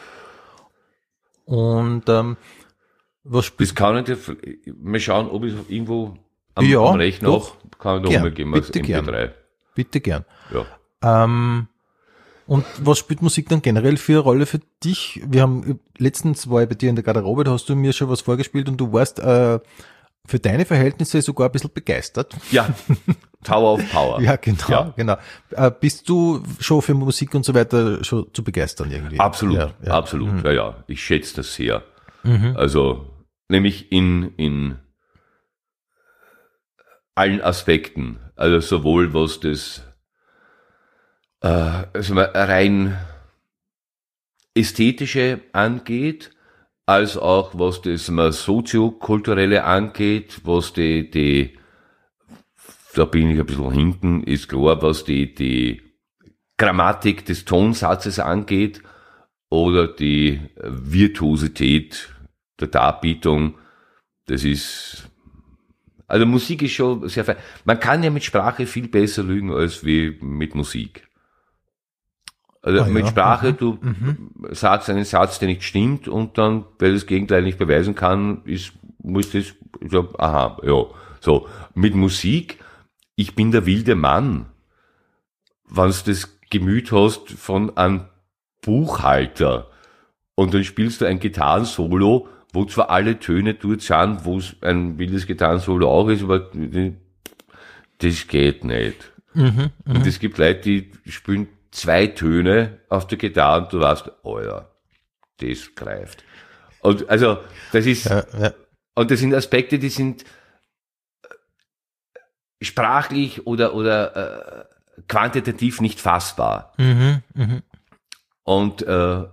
Und ähm, was spielst Das kann ich dir, mal schauen, ob ich irgendwo am, Ja, am Rechner doch. habe, kann ich da Gern, umgeben als bitte M P drei. gern. Bitte gern. Ja. Ähm, und was spielt Musik dann generell für eine Rolle für dich? Wir haben letztens war ich bei dir in der Garderobe, da hast du mir schon was vorgespielt und du warst äh, für deine Verhältnisse sogar ein bisschen begeistert. Ja, Tower of Power. Ja, genau, Ja. genau. Äh, bist du schon für Musik und so weiter schon zu begeistern irgendwie? Absolut, Ja, ja. absolut, Mhm. ja, ja. Ich schätze das sehr. Mhm. Also, nämlich in, in allen Aspekten. Also sowohl was das, äh, also mal rein ästhetische angeht, als auch was das mal soziokulturelle angeht, was die, die, da bin ich ein bisschen hinten, ist klar, was die, die Grammatik des Tonsatzes angeht oder die Virtuosität der Darbietung. Das ist, also Musik ist schon sehr fein. Man kann ja mit Sprache viel besser lügen als wie mit Musik. Also Ah, mit ja. Sprache, Mhm. du Mhm. sagst einen Satz, der nicht stimmt und dann, weil das Gegenteil nicht beweisen kann, ist, muss das, so, aha, ja, so. Mit Musik, ich bin der wilde Mann. Wenn du das Gemüt hast von einem Buchhalter und dann spielst du ein Gitarrensolo, wo zwar alle Töne dort sind, wo es ein wildes Gitarrensolo auch ist, aber das geht nicht. Mhm. Mhm. Und es gibt Leute, die spielen zwei Töne auf der Gitarre und du weißt, oh ja, das greift. Und also, das ist, Ja, ja. und das sind Aspekte, die sind sprachlich oder, oder äh, quantitativ nicht fassbar. Mhm. Mhm. Und äh,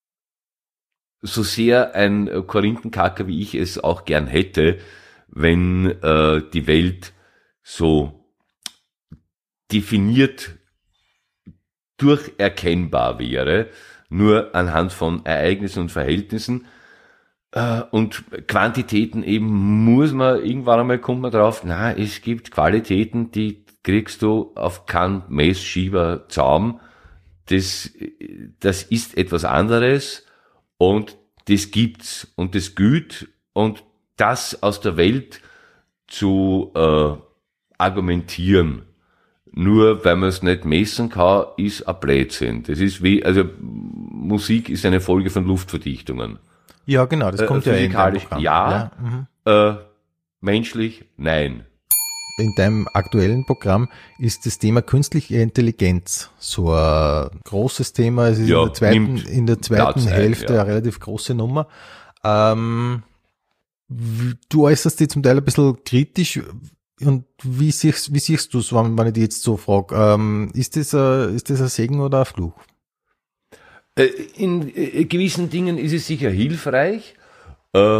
so sehr ein Korinthenkacker, wie ich es auch gern hätte, wenn äh, die Welt so definiert durcherkennbar wäre, nur anhand von Ereignissen und Verhältnissen. Äh, und Quantitäten eben muss man, irgendwann einmal kommt man drauf, na, es gibt Qualitäten, die kriegst du auf keinen Messschieberzaum. Das, das ist etwas anderes und das gibt's und das gilt und das aus der Welt zu äh, argumentieren, nur weil man es nicht messen kann, ist ein Blödsinn. Das ist wie, also Musik ist eine Folge von Luftverdichtungen. Ja, genau, das kommt äh, ja in deinem physikalisch Programm. ja, Mhm. äh, menschlich nein. In deinem aktuellen Programm ist das Thema künstliche Intelligenz so ein großes Thema. Es ist Ja, in der zweiten, nimmt in der zweiten Platz ein, Hälfte ja. eine relativ große Nummer. Ähm, w- du äußerst dich zum Teil ein bisschen kritisch. Und wie siehst, wie siehst du es, wenn, wenn ich dich jetzt so frage? Ähm, ist das ein, ist das ein Segen oder ein Fluch? Äh, In äh, gewissen Dingen ist es sicher hilfreich, äh,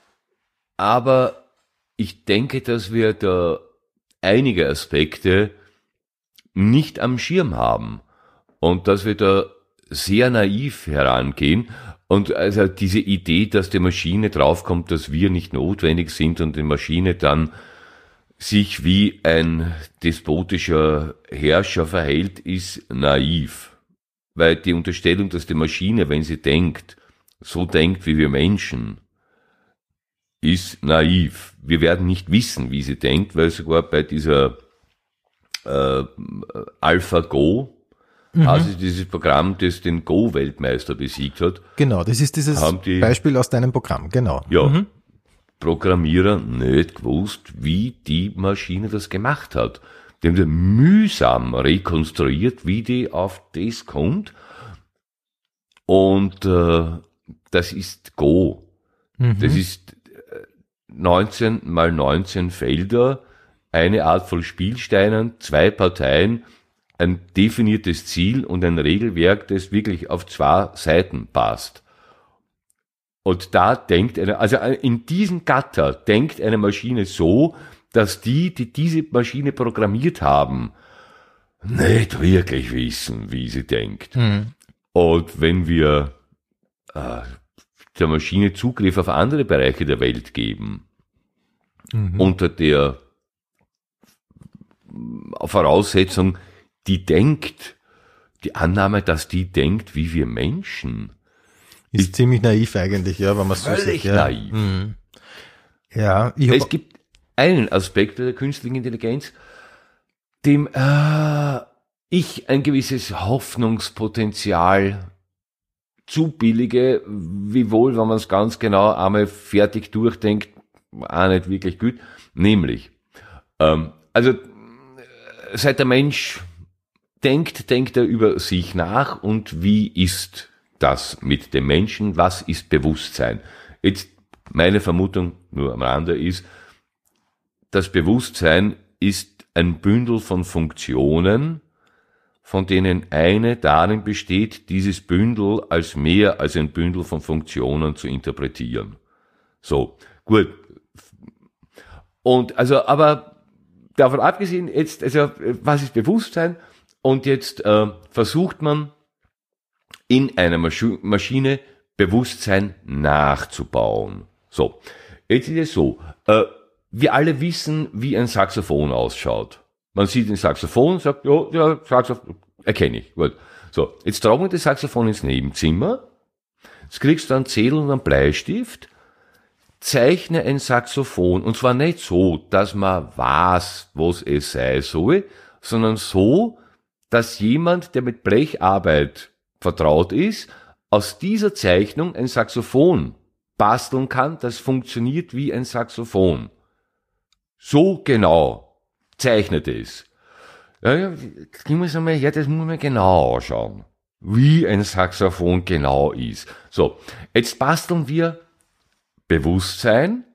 aber ich denke, dass wir da einige Aspekte nicht am Schirm haben und dass wir da sehr naiv herangehen und also diese Idee, dass die Maschine draufkommt, dass wir nicht notwendig sind und die Maschine dann sich wie ein despotischer Herrscher verhält, ist naiv. Weil die Unterstellung, dass die Maschine, wenn sie denkt, so denkt wie wir Menschen, ist naiv. Wir werden nicht wissen, wie sie denkt, weil sogar bei dieser äh, AlphaGo, Mhm. also dieses Programm, das den Go-Weltmeister besiegt hat, Genau, das ist dieses haben die- Beispiel aus deinem Programm, genau. ja, Mhm. Programmierer nicht gewusst, wie die Maschine das gemacht hat. Die haben das mühsam rekonstruiert, wie die auf das kommt. Und äh, das ist Go. Mhm. Das ist äh, neunzehn mal neunzehn Felder, eine Art von Spielsteinen, zwei Parteien, ein definiertes Ziel und ein Regelwerk, das wirklich auf zwei Seiten passt. Und da denkt eine, also in diesem Gatter denkt eine Maschine so, dass die, die diese Maschine programmiert haben, nicht wirklich wissen, wie sie denkt. Mhm. Und wenn wir äh, der Maschine Zugriff auf andere Bereiche der Welt geben, Mhm. unter der Voraussetzung, die denkt, die Annahme, dass die denkt wie wir Menschen. Ist, ist ziemlich naiv eigentlich, ja, wenn man so sieht. Ja. naiv. Mhm. Ja, ich es gibt einen Aspekt der künstlichen Intelligenz, dem äh, ich ein gewisses Hoffnungspotenzial zubillige, wiewohl, wenn man es ganz genau einmal fertig durchdenkt, auch nicht wirklich gut, nämlich, ähm, also seit der Mensch denkt, denkt er über sich nach und wie ist das mit dem Menschen, was ist Bewusstsein? Jetzt meine Vermutung nur am Rande ist, das Bewusstsein ist ein Bündel von Funktionen, von denen eine darin besteht, dieses Bündel als mehr als ein Bündel von Funktionen zu interpretieren. So, gut. Und also, aber davon abgesehen, jetzt, also, was ist Bewusstsein? Und jetzt äh, versucht man in einer Masch- Maschine Bewusstsein nachzubauen. So, jetzt ist es so, äh, wir alle wissen, wie ein Saxophon ausschaut. Man sieht ein Saxophon, sagt, ja, ja, Saxophon, erkenne ich, gut. So, jetzt tragen wir das Saxophon ins Nebenzimmer, jetzt kriegst du einen Zettel und einen Bleistift, zeichne ein Saxophon, und zwar nicht so, dass man weiß, was es sei soll, sondern so, dass jemand, der mit Blecharbeit vertraut ist, aus dieser Zeichnung ein Saxophon basteln kann, das funktioniert wie ein Saxophon. So genau zeichnet es. Ja, ja, das muss man, ja, das muss man genau anschauen, wie ein Saxophon genau ist. So, jetzt basteln wir Bewusstsein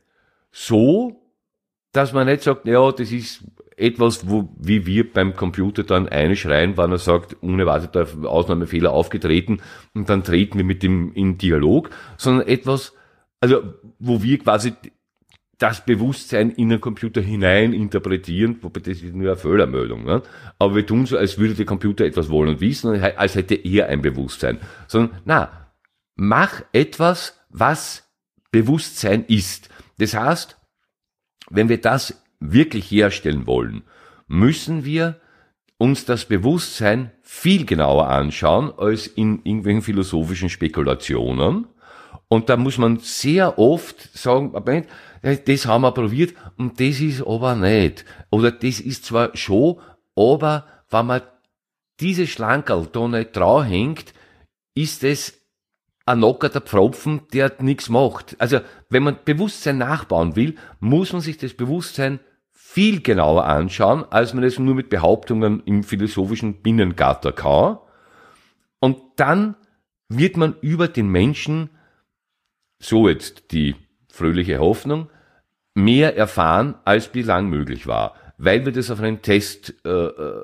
so, dass man nicht sagt, ja, das ist etwas, wo, wie wir beim Computer dann einschreien, wenn er sagt, unerwarteter Ausnahmefehler aufgetreten, und dann treten wir mit dem in Dialog, sondern etwas, also, wo wir quasi das Bewusstsein in den Computer hinein interpretieren, wobei das ist nur eine Fehlermeldung, ne? Aber wir tun so, als würde der Computer etwas wollen und wissen, als hätte er ein Bewusstsein. Sondern, na, mach etwas, was Bewusstsein ist. Das heißt, wenn wir das wirklich herstellen wollen, müssen wir uns das Bewusstsein viel genauer anschauen als in irgendwelchen philosophischen Spekulationen. Und da muss man sehr oft sagen, das haben wir probiert und das ist aber nicht. Oder das ist zwar schon, aber wenn man diese Schlankerl da nicht draufhängt, ist es ein nockerter Pfropfen, der nichts macht. Also wenn man Bewusstsein nachbauen will, muss man sich das Bewusstsein viel genauer anschauen, als man es nur mit Behauptungen im philosophischen Binnengatter kann. Und dann wird man über den Menschen, so jetzt die fröhliche Hoffnung, mehr erfahren, als bislang möglich war, weil wir das auf einen Test äh,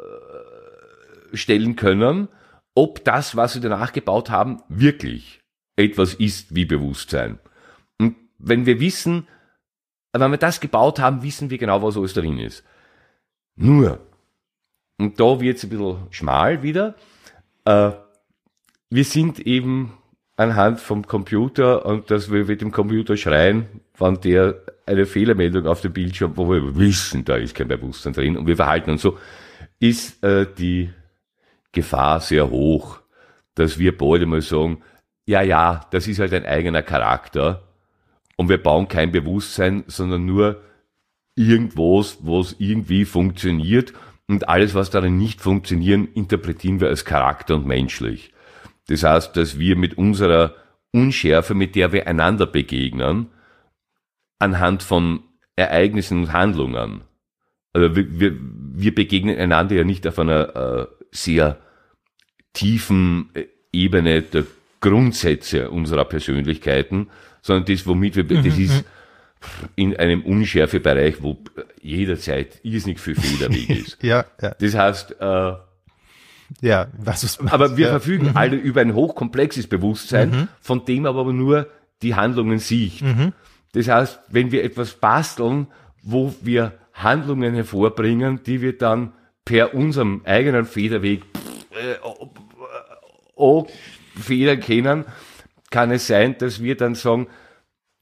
stellen können, ob das, was wir danach gebaut haben, wirklich etwas ist wie Bewusstsein. Und wenn wir wissen, wenn wir das gebaut haben, wissen wir genau, was alles drin ist. Nur, und da wird es ein bisschen schmal wieder, äh, wir sind eben anhand vom Computer, und dass wir mit dem Computer schreien, wenn der eine Fehlermeldung auf dem Bildschirm, wo wir wissen, da ist kein Bewusstsein drin, und wir verhalten uns so, ist äh, die Gefahr sehr hoch, dass wir bald einmal sagen, ja, ja, das ist halt ein eigener Charakter, und wir bauen kein Bewusstsein, sondern nur irgendwas, was irgendwie funktioniert, und alles, was darin nicht funktioniert, interpretieren wir als Charakter und menschlich. Das heißt, dass wir mit unserer Unschärfe, mit der wir einander begegnen, anhand von Ereignissen und Handlungen, also wir, wir, wir begegnen einander ja nicht auf einer äh, sehr tiefen Ebene der Grundsätze unserer Persönlichkeiten, sondern das, womit wir, mhm, das ist in einem Unschärfebereich, wo jederzeit irrsinnig viel Federweg ist. ja, ja. Das heißt, äh, ja, was ist, aber wir ja. verfügen mhm. alle über ein hochkomplexes Bewusstsein, mhm. von dem aber nur die Handlungen sieht. Mhm. Das heißt, wenn wir etwas basteln, wo wir Handlungen hervorbringen, die wir dann per unserem eigenen Federweg äh, oh, Fehler kennen, kann es sein, dass wir dann sagen,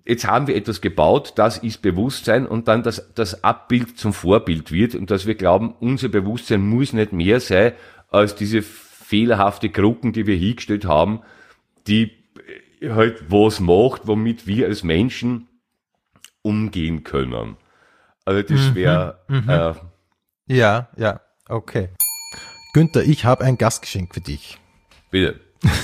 jetzt haben wir etwas gebaut, das ist Bewusstsein und dann das, das Abbild zum Vorbild wird und dass wir glauben, unser Bewusstsein muss nicht mehr sein als diese fehlerhafte Gruppen, die wir hingestellt haben, die halt was macht, womit wir als Menschen umgehen können. Also das wäre... Mhm, äh, ja, ja, okay. Günther, ich habe ein Gastgeschenk für dich. bitte.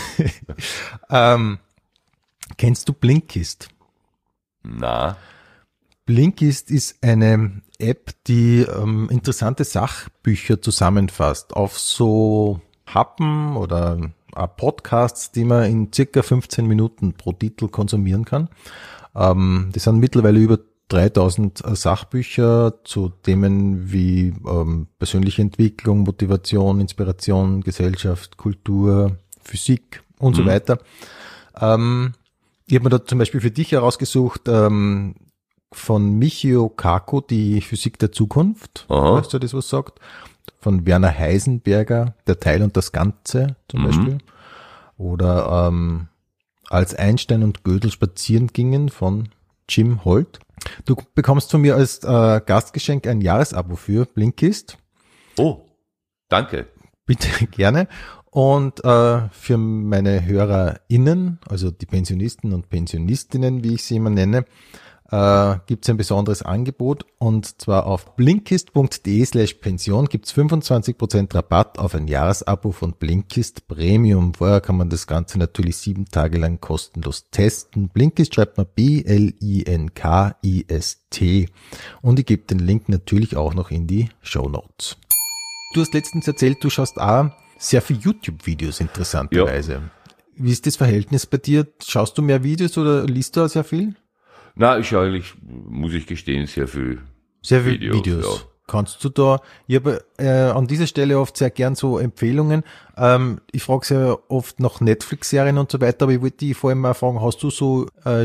ähm, kennst du Blinkist? Na, Blinkist ist eine App, die ähm, interessante Sachbücher zusammenfasst auf so Happen oder äh, Podcasts, die man in circa fünfzehn Minuten pro Titel konsumieren kann. Ähm, das sind mittlerweile über dreitausend äh, Sachbücher zu Themen wie ähm, persönliche Entwicklung, Motivation, Inspiration, Gesellschaft, Kultur, Physik und so Mhm. weiter. Ähm, ich habe mir da zum Beispiel für dich herausgesucht ähm, von Michio Kaku, die Physik der Zukunft, Aha. falls du das was sagt, von Werner Heisenberger, Der Teil und das Ganze zum Mhm. Beispiel, oder ähm, Als Einstein und Gödel spazieren gingen von Jim Holt. Du bekommst von mir als äh, Gastgeschenk ein Jahresabo für Blinkist. oh, danke. Bitte gerne. Und äh, für meine HörerInnen, also die Pensionisten und Pensionistinnen, wie ich sie immer nenne, äh, gibt es ein besonderes Angebot. Und zwar auf blinkist.de slash Pension gibt es fünfundzwanzig Prozent Rabatt auf ein Jahresabo von Blinkist Premium. Vorher kann man das Ganze natürlich sieben Tage lang kostenlos testen. Blinkist schreibt man B L I N K I S T. Und ich gebe den Link natürlich auch noch in die Shownotes. Du hast letztens erzählt, du schaust auch sehr viele YouTube-Videos interessanterweise. Ja. Wie ist das Verhältnis bei dir? Schaust du mehr Videos oder liest du auch sehr viel? Na, ich schaue eigentlich, muss ich gestehen, sehr viel Sehr viele Videos. Videos. Ja. Kannst du da, ich habe äh, an dieser Stelle oft sehr gern so Empfehlungen. Ähm, ich frage sehr oft nach Netflix-Serien und so weiter, aber ich wollte dich vor allem mal fragen, hast du so äh,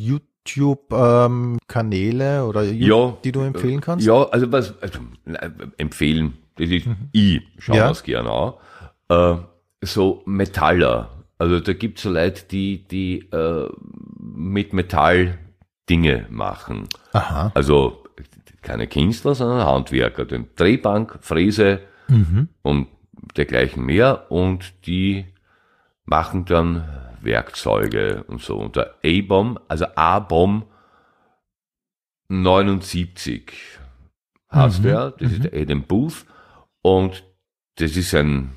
YouTube-Kanäle ähm, oder YouTube, Ja, die du empfehlen kannst? Ja, also was also, empfehlen, das ist mhm. ich, schaue Ja. das gerne an. Äh, so Metaller, also da gibt's so Leute, die, die äh, mit Metall Dinge machen. Aha. Also keine Künstler, sondern Handwerker. Den Drehbank, Fräse Mhm. und dergleichen mehr. Und die machen dann Werkzeuge und so. Und der A-Bomb, also A-Bomb neunundsiebzig heißt Mhm. der. Das Mhm. ist der Adam Booth. Und das ist ein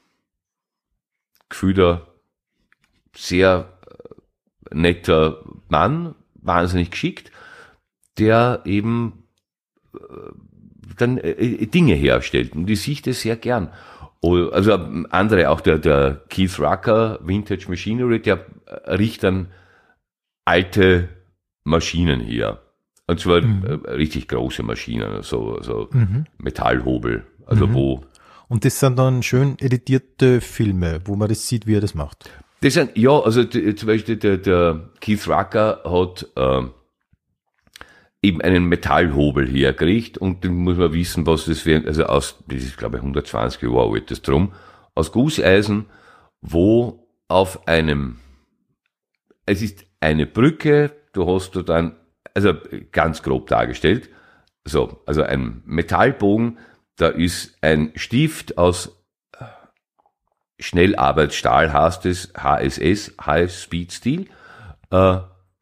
gefühlter, sehr netter Mann, wahnsinnig geschickt, der eben äh, dann äh, Dinge herstellt. Und ich sehe das sehr gern. Also andere, auch der, der Keith Rucker, Vintage Machinery, der riecht dann alte Maschinen her. Und zwar mhm. richtig große Maschinen, so, so mhm. Metallhobel. Also mhm. wo. Und das sind dann schön editierte Filme, wo man das sieht, wie er das macht. Das sind, ja, also die, zum Beispiel der, der Keith Rucker hat äh, eben einen Metallhobel hergekriegt und dann muss man wissen, was das wäre, also aus, das ist glaube ich hundertzwanzig Jahre alt, das drum, aus Gusseisen, wo auf einem, es ist eine Brücke, du hast du dann, also ganz grob dargestellt, so, also ein Metallbogen, da ist ein Stift aus Schnellarbeitsstahl, heißt es, H S S, High Speed Steel, äh,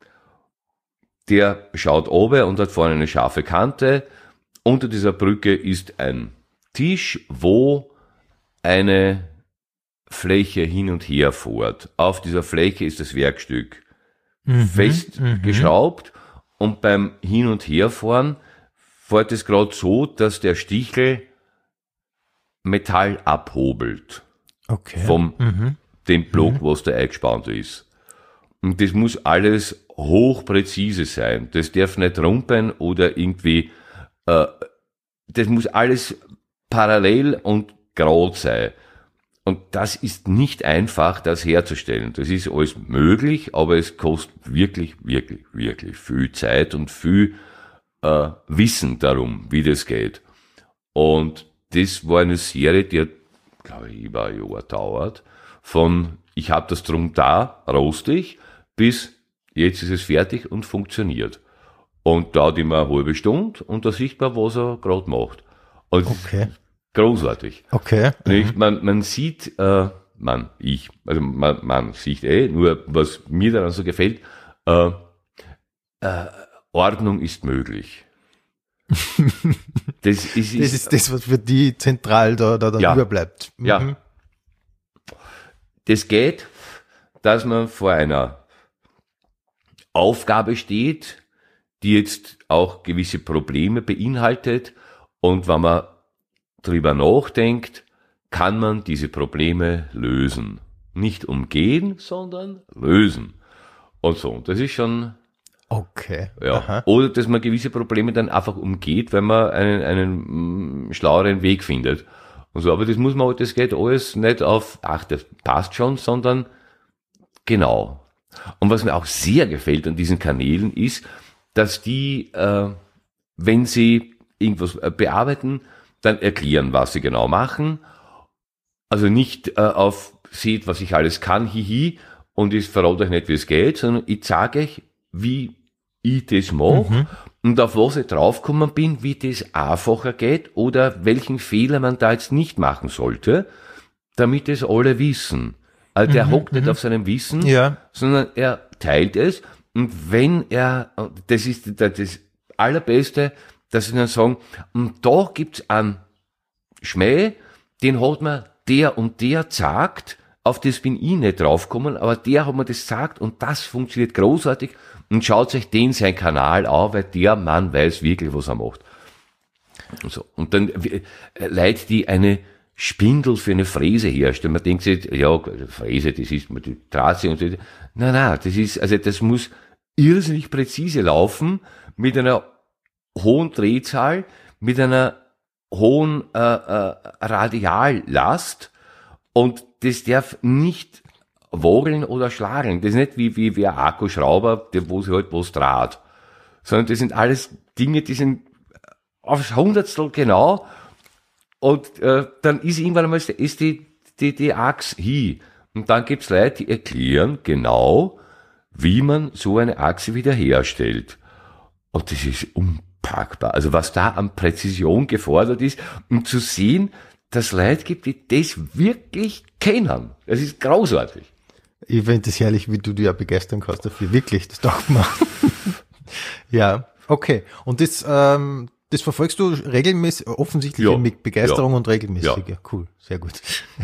der schaut oben und hat vorne eine scharfe Kante. Unter dieser Brücke ist ein Tisch, wo eine Fläche hin und her fährt. Auf dieser Fläche ist das Werkstück mhm, festgeschraubt mhm. und beim Hin- und Herfahren fährt es gerade so, dass der Stichel Metall abhobelt. Okay. Vom mhm. dem Block, mhm. was da eingespannt ist. Und das muss alles hochpräzise sein. Das darf nicht rumpeln oder irgendwie, äh, das muss alles parallel und gerade sein. Und das ist nicht einfach, das herzustellen. Das ist alles möglich, aber es kostet wirklich, wirklich, wirklich viel Zeit und viel äh, Wissen darum, wie das geht. Und das war eine Serie, die hat, glaube ich, über ein Jahr dauert, von ich habe das drum da, rostig, bis jetzt ist es fertig und funktioniert. Und dauert immer eine halbe Stunde und da sieht man, was er gerade macht. Und Okay. großartig. Okay. Nicht? Man, man sieht, äh, man, ich, also man, man sieht eh, nur was mir daran so gefällt, äh, äh, Ordnung ist möglich. Das ist, Das ist das, was für die zentral da, da dann Ja. überbleibt. Mhm. Ja. Das geht, dass man vor einer Aufgabe steht, die jetzt auch gewisse Probleme beinhaltet, und wenn man drüber nachdenkt, kann man diese Probleme lösen. Nicht umgehen, sondern lösen. Und so. Das ist schon, Okay. ja. Aha. Oder dass man gewisse Probleme dann einfach umgeht, wenn man einen, einen mm, schlaueren Weg findet. Und so. Aber das muss man, das geht alles nicht auf, ach, das passt schon, sondern genau. Und was mir auch sehr gefällt an diesen Kanälen ist, dass die, äh, wenn sie irgendwas äh, bearbeiten, dann erklären, was sie genau machen. Also nicht äh, auf, seht, was ich alles kann, hihi, und ich verrate euch nicht, wie es geht, sondern ich zeige euch, wie ich das mache Mhm. und auf was ich draufgekommen bin, wie das einfacher geht oder welchen Fehler man da jetzt nicht machen sollte, damit es alle wissen. Also der Mhm, hockt nicht mhm. auf seinem Wissen, Ja. sondern er teilt es, und wenn er, das ist das Allerbeste, dass sie dann sagen, und da gibt's einen Schmäh, den hat mir der und der gesagt, auf das bin ich nicht draufgekommen, aber der hat mir das gesagt und das funktioniert großartig, und schaut euch den sein Kanal an, weil der Mann weiß wirklich, was er macht. Und so. Und dann äh, Leute, die eine Spindel für eine Fräse herstellen. Man denkt sich, ja, Fräse, das ist die Straße und so. Nein, nein, das ist, also das muss irrsinnig präzise laufen, mit einer hohen Drehzahl, mit einer hohen äh, äh, Radiallast, und das darf nicht wogeln oder schlagen. Das ist nicht wie, wie, wie ein Akkuschrauber, der, wo sie halt was draht. Sondern das sind alles Dinge, die sind aufs Hundertstel genau, und äh, dann ist irgendwann einmal ist die, die, die Achse hin. Und dann gibt's Leute, die erklären genau, wie man so eine Achse wiederherstellt. Und das ist unpackbar. Also was da an Präzision gefordert ist, um zu sehen, dass es Leute gibt, die das wirklich kennen. Das ist großartig. Ich finde es herrlich, wie du dich ja begeistern kannst dafür. Wirklich, das taugt mir. Ja, okay. Und das, ähm, das verfolgst du regelmäßig, offensichtlich Ja, mit Begeisterung ja, und regelmäßig. ja. Ja, cool, sehr gut.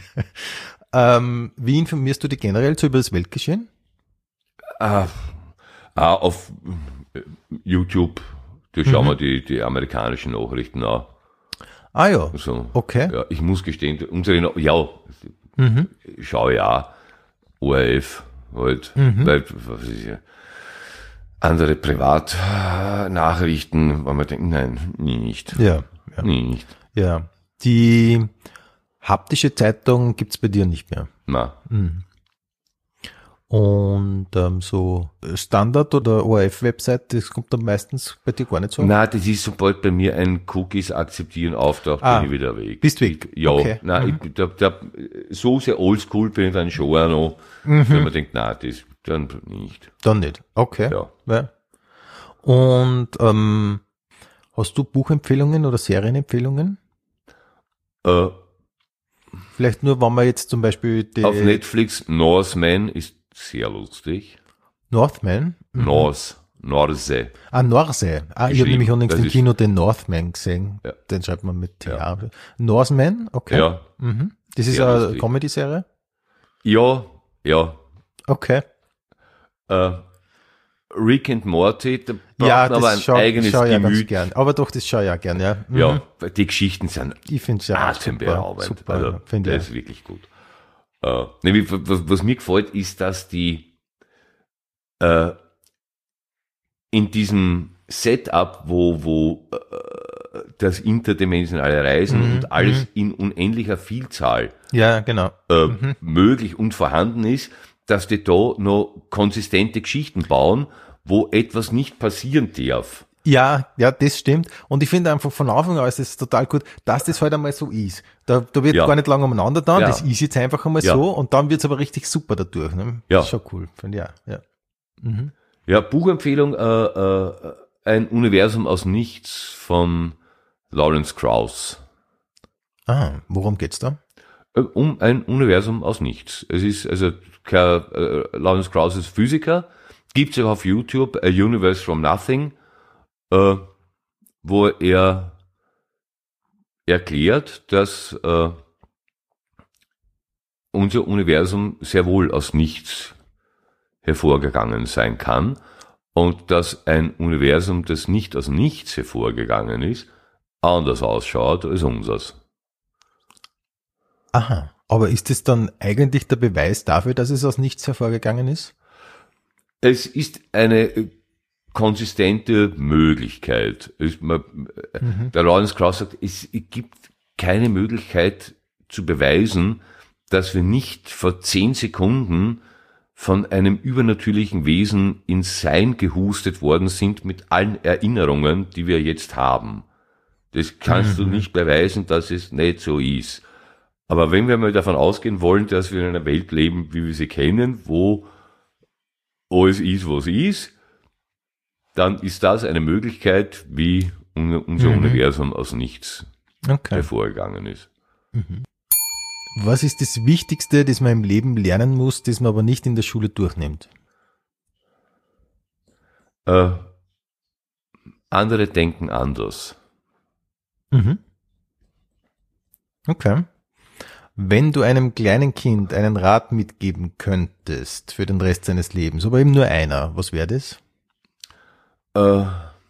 ähm, wie informierst du dich generell so über das Weltgeschehen? Ah, ah, auf äh, YouTube, da schauen Mhm. wir die, die amerikanischen Nachrichten an. Ah ja, So. okay. Ja, ich muss gestehen, unsere, Na- ja, Mhm. schaue ich auch, O R F, halt, Mhm. weil, was ist ja, andere Privatnachrichten, wo man denkt, nein, nie nicht, Ja, ja, nie nicht, ja. Die haptische Zeitung gibt's bei dir nicht mehr. na, Mhm. Und ähm, so Standard- oder O R F-Website, das kommt dann meistens bei dir gar nicht so. na, das ist, sobald bei mir ein Cookies akzeptieren auftaucht, Ah, bin ich wieder weg. bist weg? Ja, Okay. na, Mhm. ich, da, da, so sehr oldschool bin ich dann schon auch noch, wenn man denkt, na, das, dann nicht, Dann nicht. Okay. ja. Ja. Und ähm, hast du Buchempfehlungen oder Serienempfehlungen? Äh, Vielleicht nur, wenn man jetzt zum Beispiel die auf Netflix, Norseman ist sehr lustig. Northman. Mhm. Norse, Norse. Ah, Norse. Ah, ich habe Geschrieben. nämlich unlängst Das im ist- Kino den Northman gesehen. Ja. Den schreibt man mit T Ja. H. Norseman, okay. Ja, Mhm. Das ist Sehr eine lustig. Comedy-Serie? ja, ja. Okay. Äh, Rick and Morty, da braucht Ja, man aber ein das schaue eigenes schau ich ja ganz Gemüt. gern. Aber doch, das schaue ich ja gern, ja. Mhm. Ja, weil die Geschichten sind Ich finde es ja atemberaubend. super, super also, ja, finde das ich. ist wirklich gut. Äh, nämlich, was, was mir gefällt, ist, dass die äh, in diesem Setup, wo, wo äh, das interdimensionale Reisen Mhm, und alles mhm. in unendlicher Vielzahl Ja, genau. äh, Mhm. möglich und vorhanden ist, dass die da noch konsistente Geschichten bauen, wo etwas nicht passieren darf. Ja, ja, das stimmt. Und ich finde einfach von Anfang an ist es total gut, dass das halt einmal so ist. Da, da wird Ja. gar nicht lange umeinander dann, Ja. das ist jetzt einfach einmal Ja. so und dann wird's aber richtig super dadurch. Ne? Ja. Das ist schon cool, finde ich auch. Ja. Mhm. Ja, Buchempfehlung, äh, äh, ein Universum aus Nichts von Lawrence Krauss. Ah, worum geht's da? Äh, Um ein Universum aus Nichts. Es ist, also, kein, äh, Lawrence Krauss ist Physiker, gibt's auch auf YouTube, A Universe from Nothing, äh, wo er erklärt, dass äh, unser Universum sehr wohl aus Nichts hervorgegangen sein kann und dass ein Universum, das nicht aus Nichts hervorgegangen ist, anders ausschaut als unseres. Aha, aber ist es dann eigentlich der Beweis dafür, dass es aus nichts hervorgegangen ist? Es ist eine konsistente Möglichkeit. Es, man, mhm. Der Lawrence Krauss sagt, es gibt keine Möglichkeit zu beweisen, dass wir nicht vor zehn Sekunden von einem übernatürlichen Wesen ins Sein gehustet worden sind mit allen Erinnerungen, die wir jetzt haben. Das kannst mhm. du nicht beweisen, dass es nicht so ist. Aber wenn wir mal davon ausgehen wollen, dass wir in einer Welt leben, wie wir sie kennen, wo alles ist, was ist, dann ist das eine Möglichkeit, wie unser mhm. Universum aus nichts okay. hervorgegangen ist. Mhm. Was ist das Wichtigste, das man im Leben lernen muss, das man aber nicht in der Schule durchnimmt? Äh, andere denken anders. Mhm. Okay. Wenn du einem kleinen Kind einen Rat mitgeben könntest für den Rest seines Lebens, aber eben nur einer, was wäre das? Äh,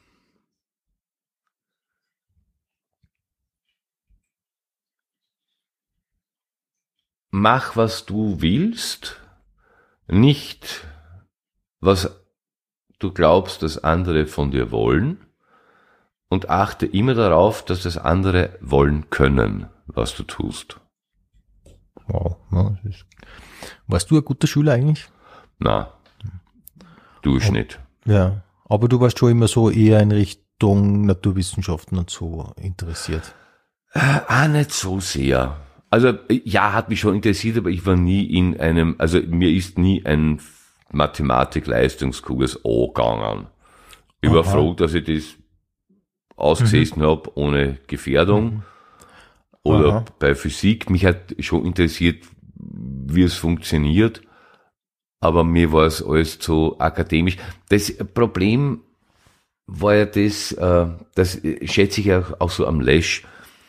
mach, was du willst, nicht, was du glaubst, dass andere von dir wollen, und achte immer darauf, dass das andere wollen können, was du tust. Wow. Ja, das ist... Warst du ein guter Schüler eigentlich? Na, Durchschnitt. Ja, aber du warst schon immer so eher in Richtung Naturwissenschaften und so interessiert. Äh, auch nicht so sehr. Also ja, hat mich schon interessiert, aber ich war nie in einem, also mir ist nie ein Mathematik-Leistungskurs angegangen. Ich war froh, dass ich das ausgesessen mhm. habe ohne Gefährdung. Mhm. Oder Aha. bei Physik, mich hat schon interessiert, wie es funktioniert, aber mir war es alles zu akademisch. Das Problem war ja das, äh, das schätze ich ja auch so am Lesch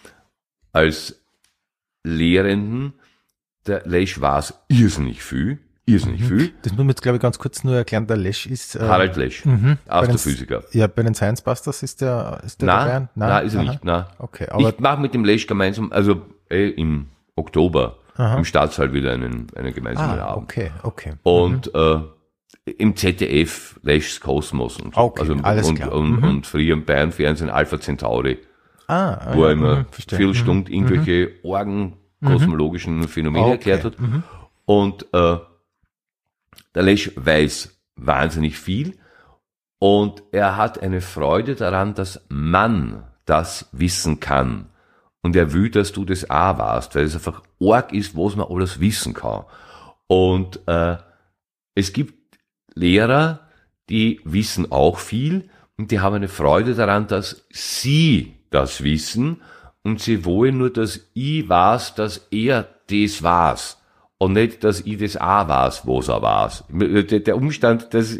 als Lehrenden. Der Lesch weiß irrsinnig viel, irrsinnig mhm. viel. Das muss man jetzt, glaube ich, ganz kurz nur erklären. Der Lesch ist... Äh, Harald Lesch, mhm. Astrophysiker. Ja, bei den Science Busters ist der, ist der nein, dabei? Nein, nein, ist er nicht. Nein. Okay, aber ich mache mit dem Lesch gemeinsam, also äh, im Oktober, Aha. im Staatssaal wieder einen, einen gemeinsamen ah, Abend. Okay, okay. Und mhm. äh, im Z D F Leschs Kosmos und so. Okay, also, alles und, klar. Und, mhm. und früher im Bayern-Fernsehen Alpha Centauri. Ah, wo ja, er immer mhm, viele Stunden mhm. irgendwelche Orgen kosmologischen Phänomene okay. erklärt hat. Mhm. Und äh, der Lesch weiß wahnsinnig viel und er hat eine Freude daran, dass man das wissen kann. Und er will, dass du das auch weißt, weil es einfach arg ist, was man alles wissen kann. Und äh, es gibt Lehrer, die wissen auch viel und die haben eine Freude daran, dass sie das wissen und sie wollen nur, dass ich weiß, dass er das weiß. Und nicht, dass ich das auch weiß, was er weiß. Der Umstand, dass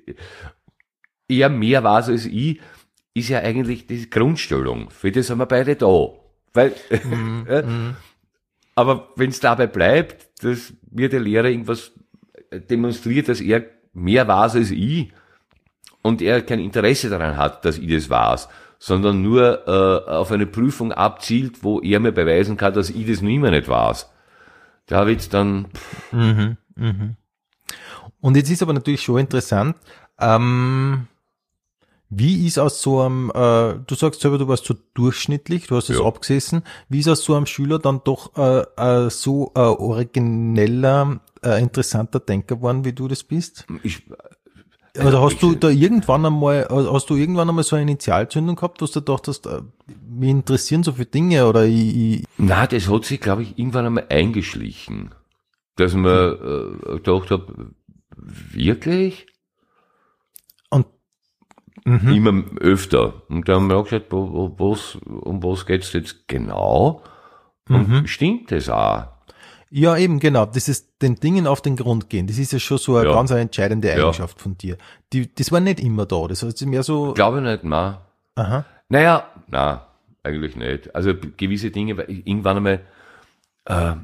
er mehr weiß als ich, ist ja eigentlich die Grundstellung. Für das sind wir beide da. Weil, mm, äh, mm. Aber wenn es dabei bleibt, dass mir der Lehrer irgendwas demonstriert, dass er mehr weiß als ich und er kein Interesse daran hat, dass ich das weiß, sondern nur äh, auf eine Prüfung abzielt, wo er mir beweisen kann, dass ich das noch immer nicht weiß. Da wird's dann... Mhm, mhm. Und jetzt ist aber natürlich schon interessant, ähm, wie ist aus so einem, äh, du sagst selber, du warst so durchschnittlich, du hast es ja. abgesessen, wie ist aus so einem Schüler dann doch äh, äh, so äh, origineller, äh, interessanter Denker geworden, wie du das bist? Ich, Oder hast ich, du da irgendwann einmal, hast du irgendwann einmal so eine Initialzündung gehabt, dass du gedacht hast, äh, mich interessieren so viele Dinge oder ich, ich Na, das hat sich, glaube ich, irgendwann einmal eingeschlichen, dass man äh, gedacht habe, wirklich? Mhm. Immer öfter. Und da haben wir auch gesagt, wo, wo, was, um was geht's jetzt genau? Und Mhm. stimmt das auch? Ja, eben, genau. Das ist den Dingen auf den Grund gehen. Das ist ja schon so eine Ja. ganz eine entscheidende Ja. Eigenschaft von dir. Die, das war nicht immer da. Das heißt, mehr so, Glaube ich nicht, nein. aha. Naja, nein, eigentlich nicht. Also gewisse Dinge, weil irgendwann einmal, äh,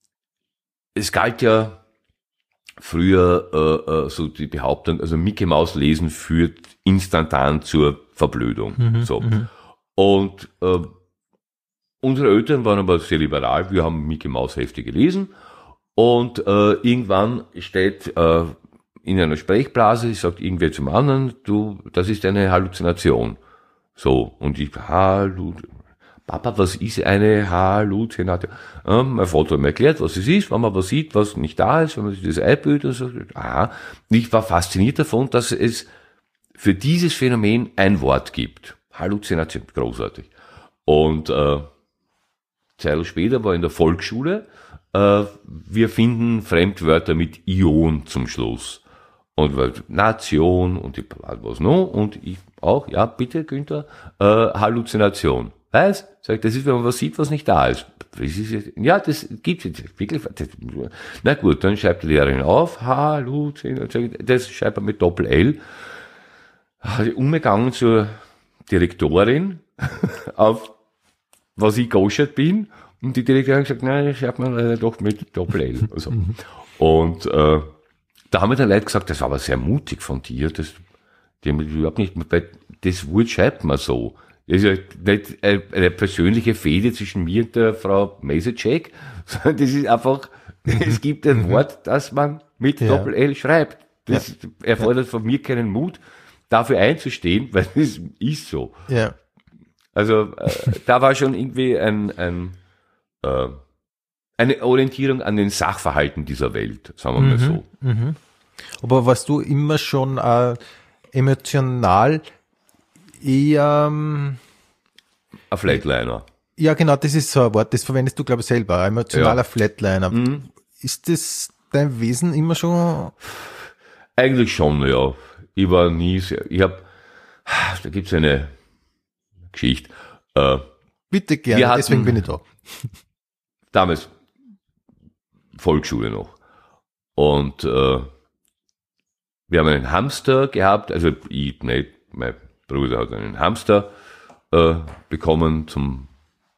es galt ja früher äh, äh, so die Behauptung, also Mickey Maus lesen führt instantan zur Verblödung. Mhm, So. mhm. Und äh, unsere Eltern waren aber sehr liberal, wir haben Mickey Maus Hefte gelesen und äh, irgendwann steht äh, in einer Sprechblase, sagt irgendwer zum anderen, du, das ist eine Halluzination. So, und ich, Hallu, Papa, was ist eine Halluzination? Ja, mein Vater hat mir erklärt, was es ist, wenn man was sieht, was nicht da ist, wenn man sich das einbildet, und so, aha. Und ich war fasziniert davon, dass es für dieses Phänomen ein Wort gibt. Halluzination, großartig. Und äh, Zeit später war in der Volksschule, äh, wir finden Fremdwörter mit Ion zum Schluss. Und Nation und ich, was noch, und ich auch, ja, bitte, Günther, äh, Halluzination. Weißt? Sag ich, das ist, wenn man was sieht, was nicht da ist. Das ist jetzt, ja, das gibt's jetzt wirklich. Das, na gut, dann schreibt die Lehrerin auf, Halluzination, das schreibt man mit Doppel-L. Umgegangen zur Direktorin, auf was ich goschert bin, und die Direktorin hat gesagt, nein, das schreibt man leider doch mit Doppel-L. Also. Und, äh, da haben mir dann Leute gesagt, das war aber sehr mutig von dir, das, die haben überhaupt nicht, weil das Wort schreibt man so. Das ist ja nicht eine persönliche Fehde zwischen mir und der Frau Mesecek, sondern das ist einfach, es gibt ein Wort, das man mit Ja. Doppel-L schreibt. Das Ja. erfordert von mir keinen Mut, dafür einzustehen, weil das ist so. Ja. Also, äh, da war schon irgendwie ein, ein, äh, eine Orientierung an den Sachverhalten dieser Welt, sagen wir mal so. Mhm. Aber warst du immer schon äh, emotional eher, ähm, Ein Flatliner. ja genau, das ist so ein Wort, das verwendest du, glaube ich, selber, ein emotionaler Ja. Flatliner. Mhm. Ist das dein Wesen immer schon? Eigentlich schon, ja. Ich war nie sehr, ich hab, da gibt's eine Geschichte, äh, Bitte gerne, Wir hatten- deswegen bin ich da. damals Volksschule noch. Und äh, wir haben einen Hamster gehabt, also ich nicht, mein Bruder hat einen Hamster äh, bekommen zum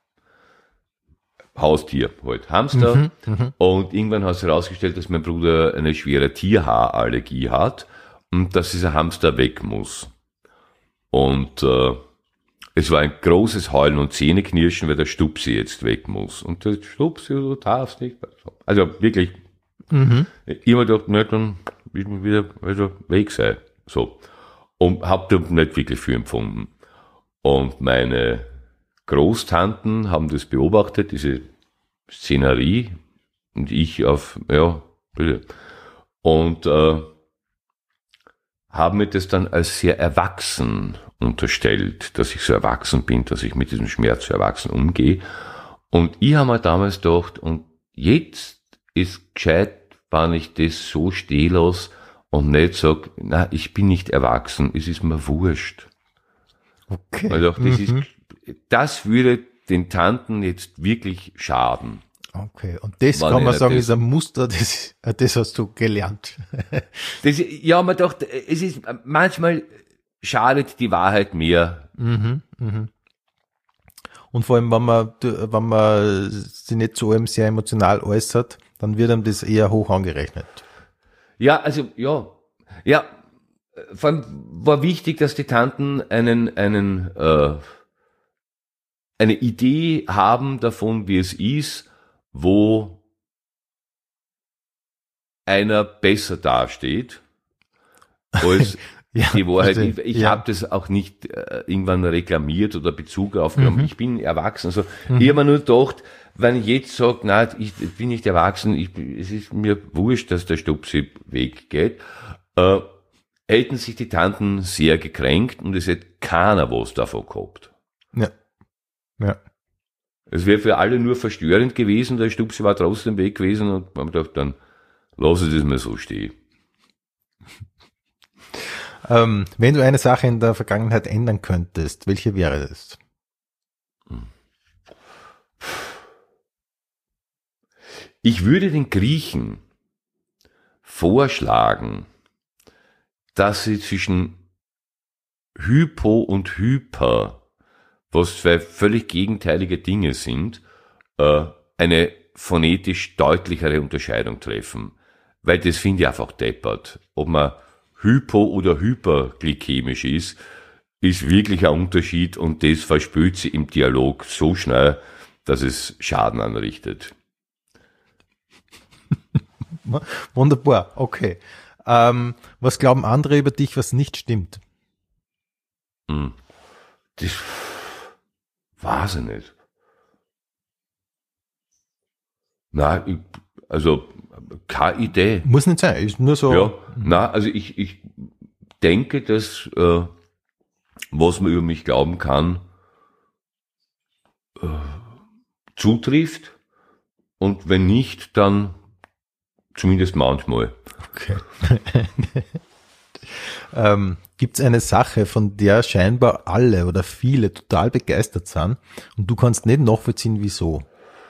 Haustier, halt Hamster. Mhm, mhm. Und irgendwann hat sich herausgestellt, dass mein Bruder eine schwere Tierhaarallergie hat und dass dieser Hamster weg muss. Und äh, es war ein großes Heulen und Zähneknirschen, weil der Stupsi jetzt weg muss. Und der Stupsi, du darfst nicht. Also wirklich, Mhm. ich habe gedacht, nicht, dann will ich wieder also weg sein. So. Und hab da nicht wirklich viel empfunden. Und meine Großtanten haben das beobachtet, diese Szenerie, und ich auf, ja, bitte. Und äh, haben mir das dann als sehr erwachsen unterstellt, dass ich so erwachsen bin, dass ich mit diesem Schmerz so erwachsen umgehe. Und ich habe mir damals gedacht, und jetzt ist gescheit, wenn ich das so stehen lasse und nicht sage, na, ich bin nicht erwachsen, es ist mir wurscht. Okay. Also das Mhm. ist, das würde den Tanten jetzt wirklich schaden. Okay, und das Wann kann man einer sagen, das- ist ein Muster, das, das hast du gelernt. Das, ja, man dachte, es ist, manchmal schadet die Wahrheit mehr. Mhm, mhm. Und vor allem, wenn man, wenn man sich nicht so allem sehr emotional äußert, dann wird einem das eher hoch angerechnet. Ja, also, ja, ja, vor allem war wichtig, dass die Tanten einen, einen, äh, eine Idee haben davon, wie es ist, wo einer besser dasteht, als Ja, die Wahrheit. Ich, verstehe. ich Ja. habe das auch nicht äh, irgendwann reklamiert oder Bezug aufgenommen. Mhm. Ich bin erwachsen. Also, ich habe mir nur gedacht, wenn ich jetzt sage, nein, ich bin nicht erwachsen, ich, es ist mir wurscht, dass der Stupsi weggeht, äh, hätten sich die Tanten sehr gekränkt und es hätte keiner was davon gehabt. Ja. Ja. Es wäre für alle nur verstörend gewesen, der Stupsi war trotzdem weg gewesen und man hat gedacht, dann lasse ich das mal so stehen. Ähm, wenn du eine Sache in der Vergangenheit ändern könntest, welche wäre das? Ich würde den Griechen vorschlagen, dass sie zwischen Hypo und Hyper, was zwei völlig gegenteilige Dinge sind, äh, eine phonetisch deutlichere Unterscheidung treffen. Weil das finde ich einfach deppert. Ob man hypo- oder hyperglykämisch ist, ist wirklich ein Unterschied und das verspült sie im Dialog so schnell, dass es Schaden anrichtet. Wunderbar, okay. Ähm, was glauben andere über dich, was nicht stimmt? Hm. Das weiß ich nicht. Nein, ich, also keine Idee. Muss nicht sein, ist nur so. Ja, na, also ich, ich denke, dass äh, was man über mich glauben kann, äh, zutrifft und wenn nicht, dann zumindest manchmal. Okay. ähm, Gibt es eine Sache, von der scheinbar alle oder viele total begeistert sind und du kannst nicht nachvollziehen, wieso?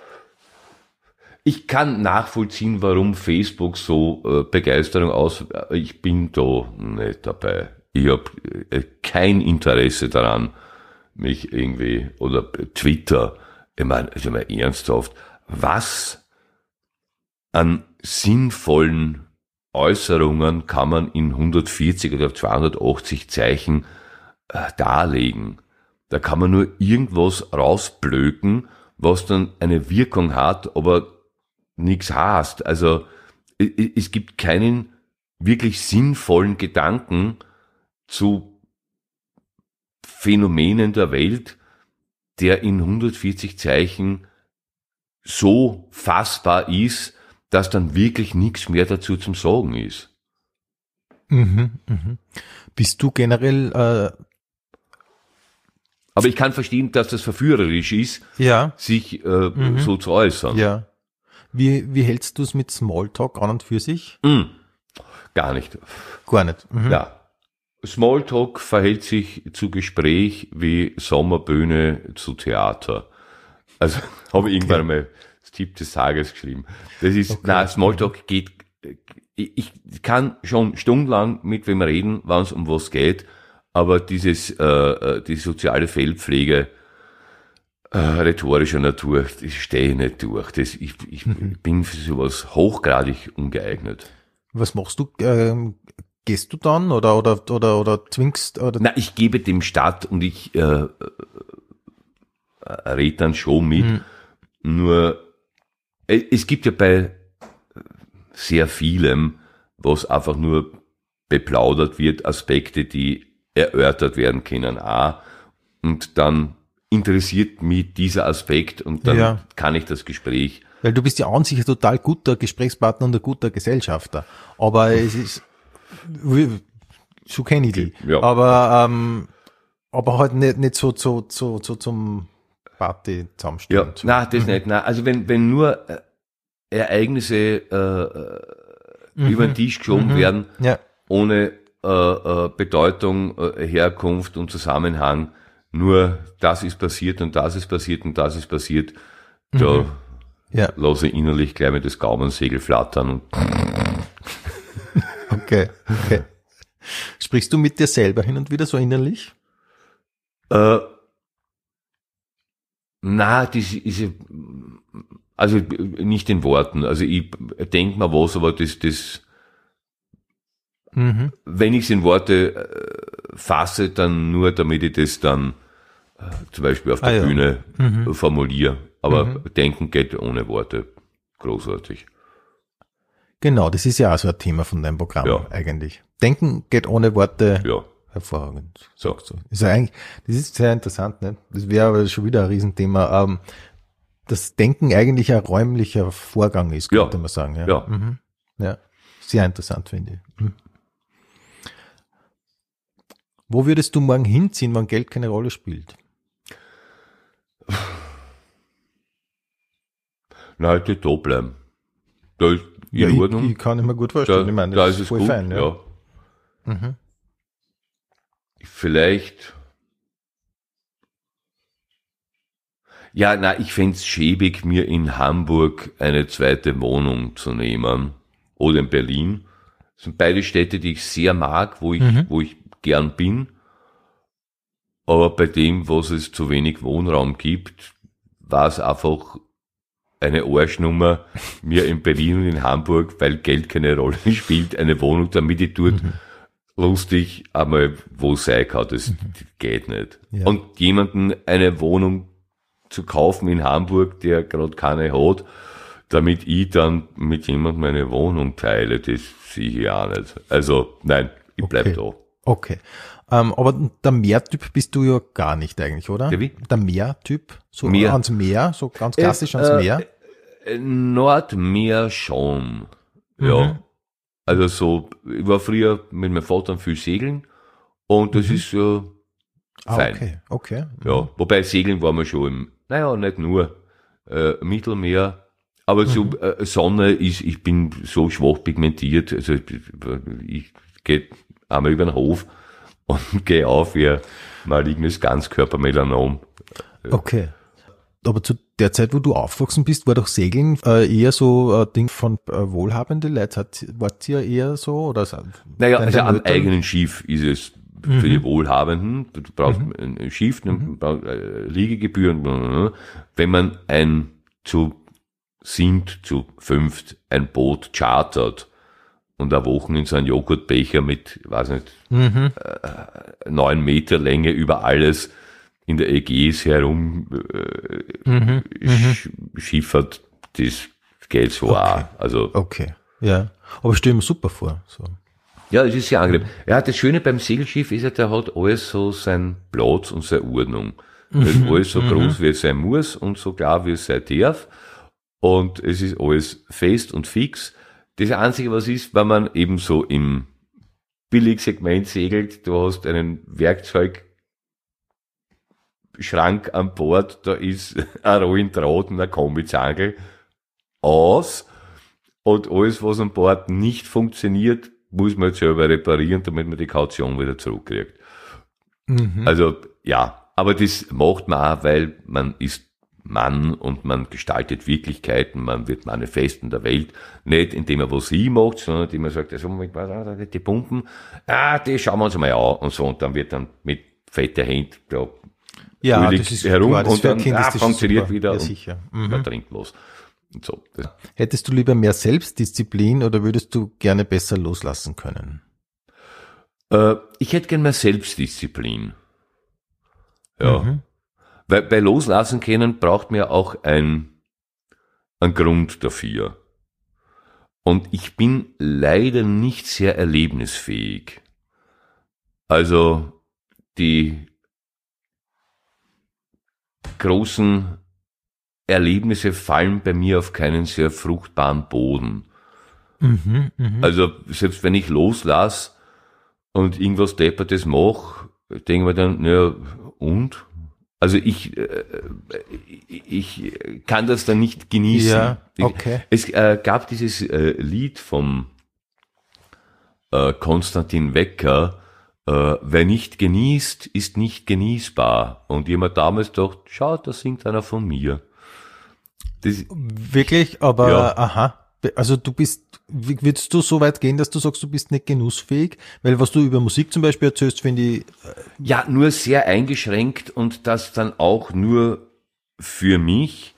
Ich kann nachvollziehen, warum Facebook so äh, Begeisterung aus. Ich bin da nicht dabei. Ich habe äh, kein Interesse daran, mich irgendwie oder Twitter. Ich meine, also mal ernsthaft, was an sinnvollen Äußerungen kann man in hundertvierzig oder zweihundertachtzig Zeichen äh, darlegen? Da kann man nur irgendwas rausblöken, was dann eine Wirkung hat, aber nichts heißt. Also es gibt keinen wirklich sinnvollen Gedanken zu Phänomenen der Welt, der in hundertvierzig Zeichen so fassbar ist, dass dann wirklich nichts mehr dazu zum Sagen ist. Mhm, mhm. Bist du generell äh, Aber ich kann verstehen, dass das verführerisch ist, ja, sich äh, mhm. so zu äußern. Ja. Wie, wie hältst du es mit Smalltalk an und für sich? Mm, gar nicht. Gar nicht. Mhm. Ja. Smalltalk verhält sich zu Gespräch wie Sommerbühne zu Theater. Also habe ich irgendwann mal das Tipp des Tages geschrieben. Das ist, okay. Na, Smalltalk geht, ich kann schon stundenlang mit wem reden, wenn es um was geht, aber dieses, äh, die soziale Feldpflege äh, rhetorischer Natur, das stehe ich nicht durch. Das, ich ich mhm. bin für sowas hochgradig ungeeignet. Was machst du? Ähm, gehst du dann oder oder oder oder zwingst? Oder? Na, ich gebe dem statt und ich äh, äh, rede dann schon mit. Mhm. Nur äh, es gibt ja bei sehr vielem, was einfach nur beplaudert wird, Aspekte, die erörtert werden können, auch. Und dann interessiert mich dieser Aspekt und dann ja. kann ich das Gespräch. Weil du bist ja an sich ein total guter Gesprächspartner und ein guter Gesellschafter. Aber es ist, so kenne ich die. Ja. Aber, ähm, aber halt nicht, nicht so, so, so, so zum Party zusammenstellen. Ja, nein, das mhm. nicht. Nein. Also wenn, wenn nur Ereignisse äh, mhm. über den Tisch geschoben mhm. werden, ja. ohne äh, äh, Bedeutung, äh, Herkunft und Zusammenhang, nur das ist passiert und das ist passiert und das ist passiert, mhm. da ja. lasse ich innerlich gleich mit das Gaumensegel flattern. Und okay, okay. Sprichst du mit dir selber hin und wieder so innerlich? Äh, na, das ist, also nicht in Worten. Also ich denke mir was, aber das, das, mhm. wenn ich es in Worte äh, fasse, dann nur, damit ich das dann äh, zum Beispiel auf der ah, Bühne ja. mhm. formuliere. Aber mhm. denken geht ohne Worte. Großartig. Genau, das ist ja auch so ein Thema von deinem Programm ja. eigentlich. Denken geht ohne Worte. Ja. Hervorragend. So. So. Ist ja eigentlich, das ist sehr interessant, ne? Das wäre aber schon wieder ein Riesenthema. Ähm, das Denken eigentlich ein räumlicher Vorgang ist, könnte ja. man sagen. Ja. Ja. Mhm. Ja. Sehr interessant, finde ich. Mhm. Wo würdest du morgen hinziehen, wenn Geld keine Rolle spielt? Na, halt da bleiben. Da ist in ja, Ordnung. Ich, ich kann ich mir gut vorstellen. Da, ich meine, das da ist es voll gut, fein. Ja. ja. Mhm. vielleicht, ja, na, ich fänd's schäbig, mir in Hamburg eine zweite Wohnung zu nehmen oder in Berlin. Das sind beide Städte, die ich sehr mag, wo ich, mhm. wo ich gern bin. Aber bei dem, was es zu wenig Wohnraum gibt, war es einfach eine Arschnummer, mir in Berlin und in Hamburg, weil Geld keine Rolle spielt, eine Wohnung, damit ich dort mhm. lustig einmal wo sein kann. Das mhm. geht nicht. Ja. Und jemanden eine Wohnung zu kaufen in Hamburg, der gerade keine hat, damit ich dann mit jemandem eine Wohnung teile, das sehe ich auch nicht. Also nein, ich bleib okay. da. Okay. Ähm, aber der Meertyp bist du ja gar nicht eigentlich, oder? Der wie? Der Meertyp, so Meer. ans Meer, so ganz klassisch äh, ans Meer. Äh, Nordmeer schon, ja. Mhm. Also so, ich war früher mit meinem Vater viel segeln und das mhm. ist ja fein. Ah, okay, okay. Mhm. Ja, wobei segeln waren wir schon im, naja, nicht nur äh, Mittelmeer, aber mhm. so äh, Sonne ist, ich bin so schwach pigmentiert, also ich, ich gehe einmal über den Hof und gehe auf wie ein malignes Ganzkörpermelanom. Okay. Aber zu der Zeit, wo du aufgewachsen bist, war doch Segeln äh, eher so ein Ding von äh, wohlhabenden Leuten. Wart ihr eher so? Oder so, naja, also am eigenen Schiff ist es mhm. für die Wohlhabenden. Du brauchst mhm. ein Schiff, du mhm. brauchst äh, Liegegebühren. Wenn man ein zu sind, zu fünft, ein Boot chartert, und eine Woche in so einen Joghurtbecher mit, weiß nicht, mhm. äh, neun Meter Länge über alles in der Ägäis herum äh, mhm. sch- schiffert, das geht so okay. auch. Also, okay, ja. Aber stell mir super vor. So. Ja, das ist sehr angenehm. Ja, das Schöne beim Segelschiff ist ja, der hat alles so seinen Platz und seine Ordnung. Mhm. Es ist alles so mhm. groß, wie es sein muss und so klar, wie es sein darf. Und es ist alles fest und fix. Das Einzige, was ist, wenn man eben so im Billigsegment segelt, du hast einen Werkzeugschrank an Bord, da ist ein Rollendraht und ein Kombizangel aus und alles, was an Bord nicht funktioniert, muss man jetzt selber reparieren, damit man die Kaution wieder zurückkriegt. Mhm. Also, ja, aber das macht man auch, weil man ist Mann und man gestaltet Wirklichkeiten, man wird Manifest in der Welt, nicht indem er was sie macht, sondern indem er sagt, also, die Pumpen, ah, die schauen wir uns mal an und so, und dann wird dann mit fetter Hand da ja, das ist herum klar, das und dann kind ah, das funktioniert super. wieder Ja, und sicher. Mhm. man trinkt los. Und so. Hättest du lieber mehr Selbstdisziplin oder würdest du gerne besser loslassen können? Äh, ich hätte gerne mehr Selbstdisziplin. Ja. Mhm. Weil bei Loslassen können braucht man ja auch ein, ein Grund dafür. Und ich bin leider nicht sehr erlebnisfähig. Also die großen Erlebnisse fallen bei mir auf keinen sehr fruchtbaren Boden. Mhm, mh. Also selbst wenn ich loslasse und irgendwas Deppertes mache, denke ich mir dann, naja, und? Also ich, äh, ich kann das dann nicht genießen. Ja, okay. Es äh, gab dieses äh, Lied vom äh, Konstantin Wecker, äh, wer nicht genießt, ist nicht genießbar. Und jemand damals dachte, schau, da singt einer von mir. Das, wirklich, aber ja. Aha. Also du bist, würdest du so weit gehen, dass du sagst, du bist nicht genussfähig? Weil was du über Musik zum Beispiel erzählst, finde ich... Ja, nur sehr eingeschränkt und das dann auch nur für mich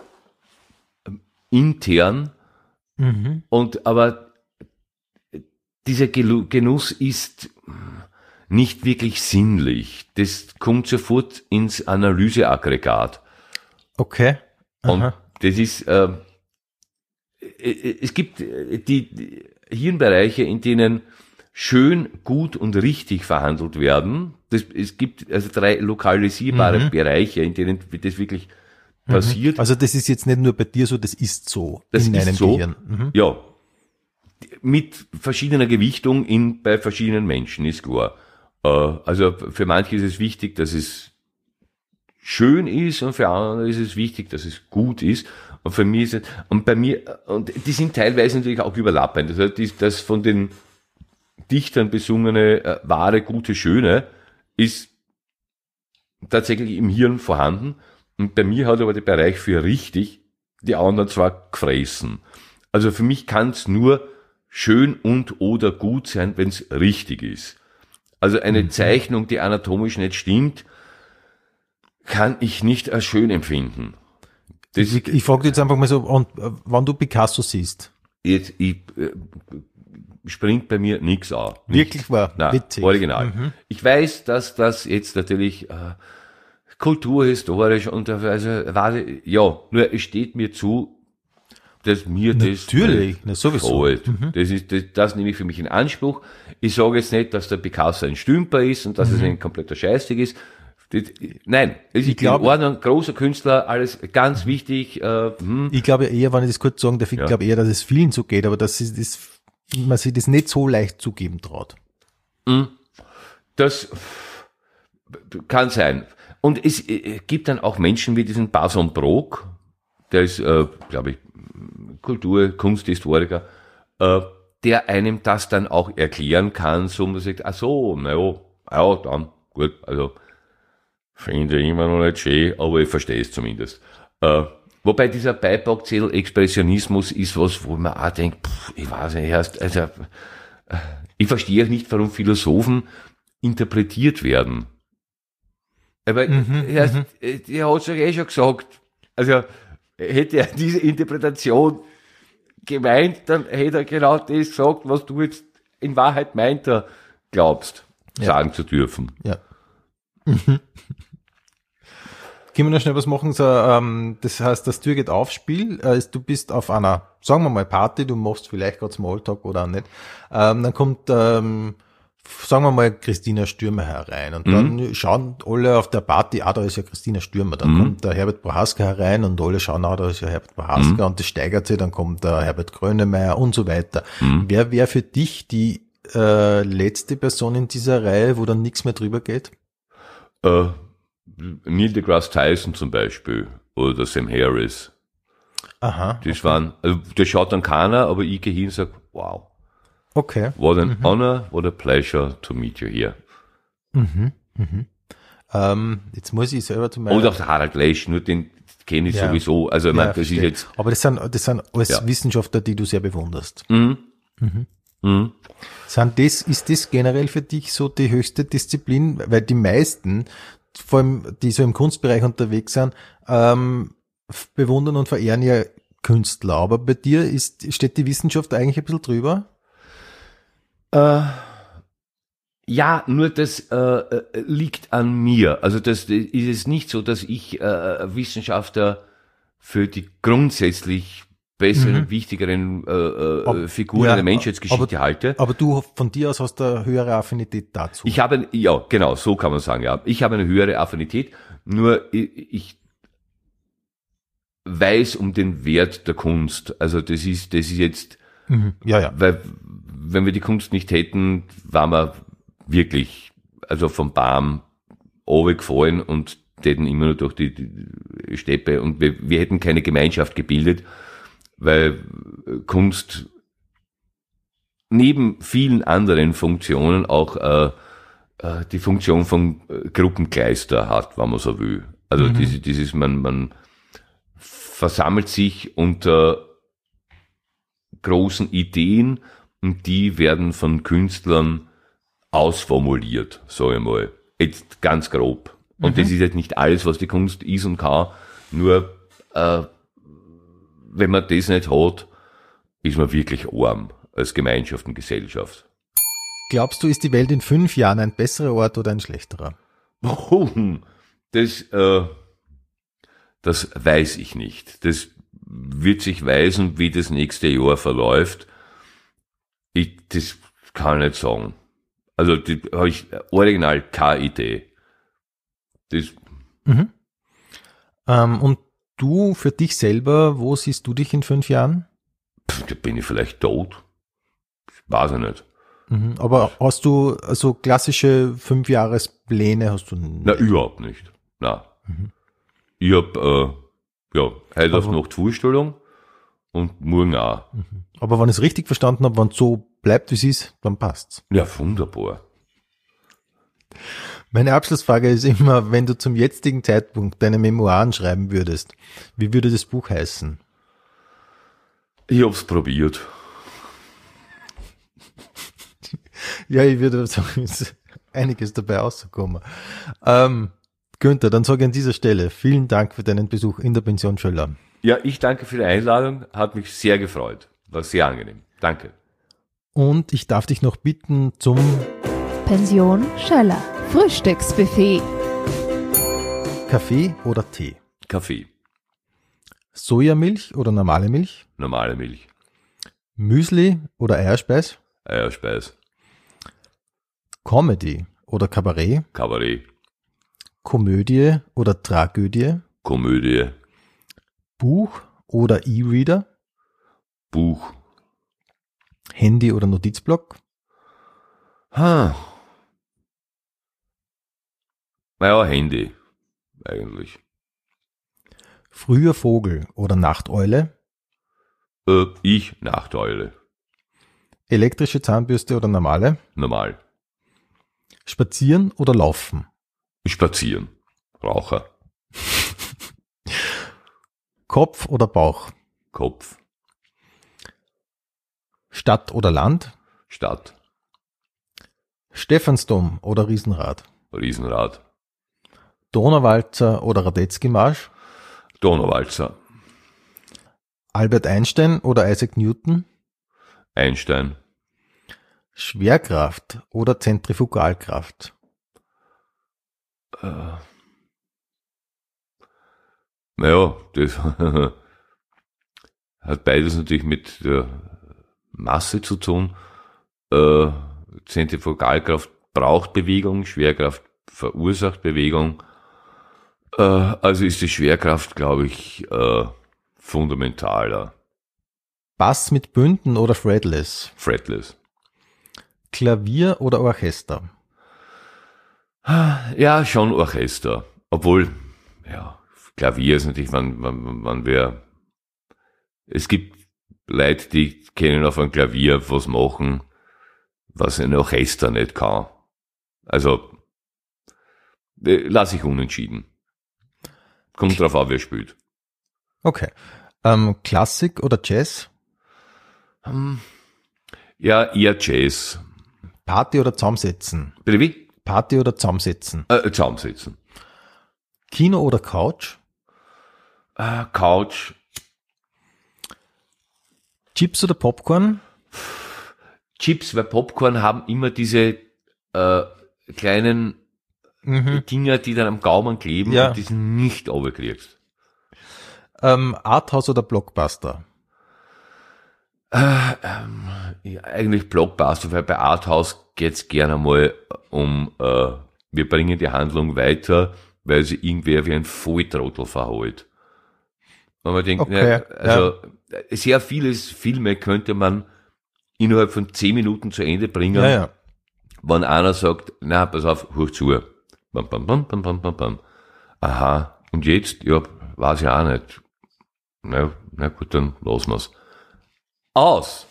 intern. Mhm. Und aber dieser Genuss ist nicht wirklich sinnlich. Das kommt sofort ins Analyseaggregat. Okay. Aha. Und das ist... Äh, es gibt die Hirnbereiche, in denen schön, gut und richtig verhandelt werden. Das, es gibt also drei lokalisierbare mhm. Bereiche, in denen das wirklich mhm. passiert. Also das ist jetzt nicht nur bei dir so, das ist so das in ist deinem so, Gehirn. Mhm. Ja, mit verschiedener Gewichtung in, bei verschiedenen Menschen, ist klar. Also für manche ist es wichtig, dass es schön ist und für andere ist es wichtig, dass es gut ist. Und für mich ist es, und bei mir, und die sind teilweise natürlich auch überlappend. Das heißt, das von den Dichtern besungene äh, wahre, gute, schöne ist tatsächlich im Hirn vorhanden. Und bei mir hat aber der Bereich für richtig, die anderen zwar gefressen. Also für mich kann es nur schön und oder gut sein, wenn es richtig ist. Also eine mhm. Zeichnung, die anatomisch nicht stimmt, kann ich nicht als schön empfinden. Das ich ich frage jetzt einfach mal so, und, äh, wann du Picasso siehst. Jetzt, ich, äh, springt bei mir nichts an. Wirklich wahr? Nein, witzig. original. Mhm. Ich weiß, dass das jetzt natürlich äh, kulturhistorisch und also, warte, ja, nur es steht mir zu, dass mir das natürlich, na, sowieso. gefällt. Mhm. Das ist, das, das nehme ich für mich in Anspruch. Ich sage jetzt nicht, dass der Picasso ein Stümper ist und dass mhm. es ein kompletter Scheißding ist. Das, nein, es ist in Ordnung, großer Künstler, alles ganz wichtig. Äh, hm. Ich glaube eher, wenn ich das kurz sagen darf, ich ja. glaube eher, dass es vielen so geht, aber dass es, das, man sich das nicht so leicht zugeben traut. Das kann sein. Und es gibt dann auch Menschen wie diesen Bason Brok, der ist, äh, glaube ich, Kultur-, Kunsthistoriker, äh, der einem das dann auch erklären kann, so man sagt, ach so, na ja, ja, dann, gut, also, finde ich immer noch nicht schön, aber ich verstehe es zumindest. Äh, wobei dieser Beipackzettel-Expressionismus ist was, wo man auch denkt, pff, ich weiß nicht, erst, also, äh, ich verstehe auch nicht, warum Philosophen interpretiert werden. Aber mhm, erst, mhm. er hat es ja eh schon gesagt, also, hätte er diese Interpretation gemeint, dann hätte er genau das gesagt, was du jetzt in Wahrheit meint er glaubst, ja. sagen zu dürfen. Ja. Mhm. Können wir noch schnell was machen? So, ähm, das heißt, das Tür geht auf Spiel, äh, du bist auf einer, sagen wir mal, Party, du machst vielleicht gerade Smalltalk oder auch nicht. Ähm, dann kommt, ähm, sagen wir mal, Christina Stürmer herein und dann mhm. schauen alle auf der Party, ah, da ist ja Christina Stürmer. Dann mhm. kommt der Herbert Prohaska herein und alle schauen, ah, da ist ja Herbert Prohaska mhm. und das steigert sich, dann kommt der Herbert Grönemeyer und so weiter. Mhm. Wer wäre für dich die äh, letzte Person in dieser Reihe, wo dann nichts mehr drüber geht? Uh, Neil deGrasse Tyson zum Beispiel oder Sam Harris. Aha. Das okay. waren, also das schaut dann keiner, aber ich gehe hin und sage, wow. Okay. What an mhm. honor, what a pleasure to meet you here. Mhm. Mhm. Ähm, jetzt muss ich selber zu meiner... Und auch Harald Lesch, nur den kenne ich ja. sowieso. Also ich ja, meine, das ist jetzt... Aber das sind, das sind alles ja. Wissenschaftler, die du sehr bewunderst. Mhm. Mhm. Mhm. Sind das, ist das generell für dich so die höchste Disziplin? Weil die meisten, vor allem die so im Kunstbereich unterwegs sind, ähm, bewundern und verehren ja Künstler. Aber bei dir ist, steht die Wissenschaft eigentlich ein bisschen drüber? Äh, ja, nur das äh, liegt an mir. Also das ist es nicht so, dass ich äh, Wissenschaftler für die grundsätzlich besseren, mhm. wichtigeren äh, äh, Figuren ja, der Menschheitsgeschichte aber, halte. Aber du von dir aus hast eine höhere Affinität dazu. Ich habe, ja, genau, so kann man sagen, ja. Ich habe eine höhere Affinität, nur ich, ich weiß um den Wert der Kunst. Also das ist, das ist jetzt, mhm. ja, ja. weil wenn wir die Kunst nicht hätten, waren wir wirklich, also vom Baum runtergefallen und täten immer nur durch die, die Steppe und wir, wir hätten keine Gemeinschaft gebildet, weil Kunst neben vielen anderen Funktionen auch äh, äh, die Funktion von Gruppenkleister hat, wenn man so will. Also mhm. dieses, dieses man, man versammelt sich unter großen Ideen und die werden von Künstlern ausformuliert, sag ich mal. Jetzt ganz grob. Und mhm. das ist jetzt nicht alles, was die Kunst ist und kann, nur äh, wenn man das nicht hat, ist man wirklich arm als Gemeinschaft und Gesellschaft. Glaubst du, ist die Welt in fünf Jahren ein besserer Ort oder ein schlechterer? Das, äh, das weiß ich nicht. Das wird sich weisen, wie das nächste Jahr verläuft. Ich, das kann ich nicht sagen. Also, da habe ich original keine Idee. Das. Mhm. Ähm, und du für dich selber, wo siehst du dich in fünf Jahren? Pff, da bin ich vielleicht tot. Weiß ich nicht. Mhm. Aber hast du also klassische Fünfjahrespläne hast du nicht? Na, überhaupt nicht. Na. Mhm. Ich hab, äh, ja, heute auf Nacht Vorstellung und morgen auch. Mhm. Aber wenn ich es richtig verstanden habe, wenn es so bleibt, wie es ist, dann passt's. Ja, wunderbar. Meine Abschlussfrage ist immer, wenn du zum jetzigen Zeitpunkt deine Memoiren schreiben würdest, wie würde das Buch heißen? Ich hab's probiert. Ja, ich würde sagen, ist einiges dabei rausgekommen. Ähm, Günther, dann sage ich an dieser Stelle vielen Dank für deinen Besuch in der Pension Schöller. Ja, ich danke für die Einladung, hat mich sehr gefreut. War sehr angenehm. Danke. Und ich darf dich noch bitten zum Pension Schöller. Frühstücksbuffet. Kaffee oder Tee? Kaffee. Sojamilch oder normale Milch? Normale Milch. Müsli oder Eierspeis? Eierspeis. Comedy oder Kabarett? Kabarett. Komödie oder Tragödie? Komödie. Buch oder E-Reader? Buch. Handy oder Notizblock? Ha. Naja, Handy. Eigentlich. Früher Vogel oder Nachteule? Äh, ich, Nachteule. Elektrische Zahnbürste oder normale? Normal. Spazieren oder laufen? Spazieren. Raucher. Kopf oder Bauch? Kopf. Stadt oder Land? Stadt. Stephansdom oder Riesenrad? Riesenrad. Donauwalzer oder Radetzky-Marsch? Donauwalzer. Albert Einstein oder Isaac Newton? Einstein. Schwerkraft oder Zentrifugalkraft? Äh. Naja, das hat beides natürlich mit der Masse zu tun. Äh, Zentrifugalkraft braucht Bewegung, Schwerkraft verursacht Bewegung. Äh, also ist die Schwerkraft, glaube ich, äh, fundamentaler. Bass mit Bünden oder Fretless? Fretless. Klavier oder Orchester? Ja, schon Orchester. Obwohl, ja, Klavier ist natürlich, wann, wann, wann wir, es gibt Leute, die können auf einem Klavier was machen, was ein Orchester nicht kann. Also, lass ich unentschieden. Kommt drauf an, wer spielt. Okay. Ähm, Klassik oder Jazz? Hm. Ja, eher Jazz. Party oder Zusammensetzen? Bitte wie? Party oder Zusammensetzen? Äh, zusammensetzen. Kino oder Couch? Äh, Couch. Chips oder Popcorn? Chips, weil Popcorn haben immer diese äh, kleinen Mhm. Dinger, die dann am Gaumen kleben Ja. und die du nicht runterkriegst. Ähm, Arthouse oder Blockbuster? Äh, ähm, ja, eigentlich Blockbuster, weil bei Arthouse geht's gerne mal um, äh, wir bringen die Handlung weiter, weil sie irgendwer wie ein Volltrottel verholt. Und man denkt, Okay, ja, also sehr vieles Filme könnte man innerhalb von zehn Minuten zu Ende bringen, Ja, ja. wenn einer sagt, na, pass auf, hör zu. Bam, bam, bam, bam, bam, bam, bam. Aha, und jetzt? Ja, weiß ich auch nicht. Na, na gut, dann lassen wir's. Aus.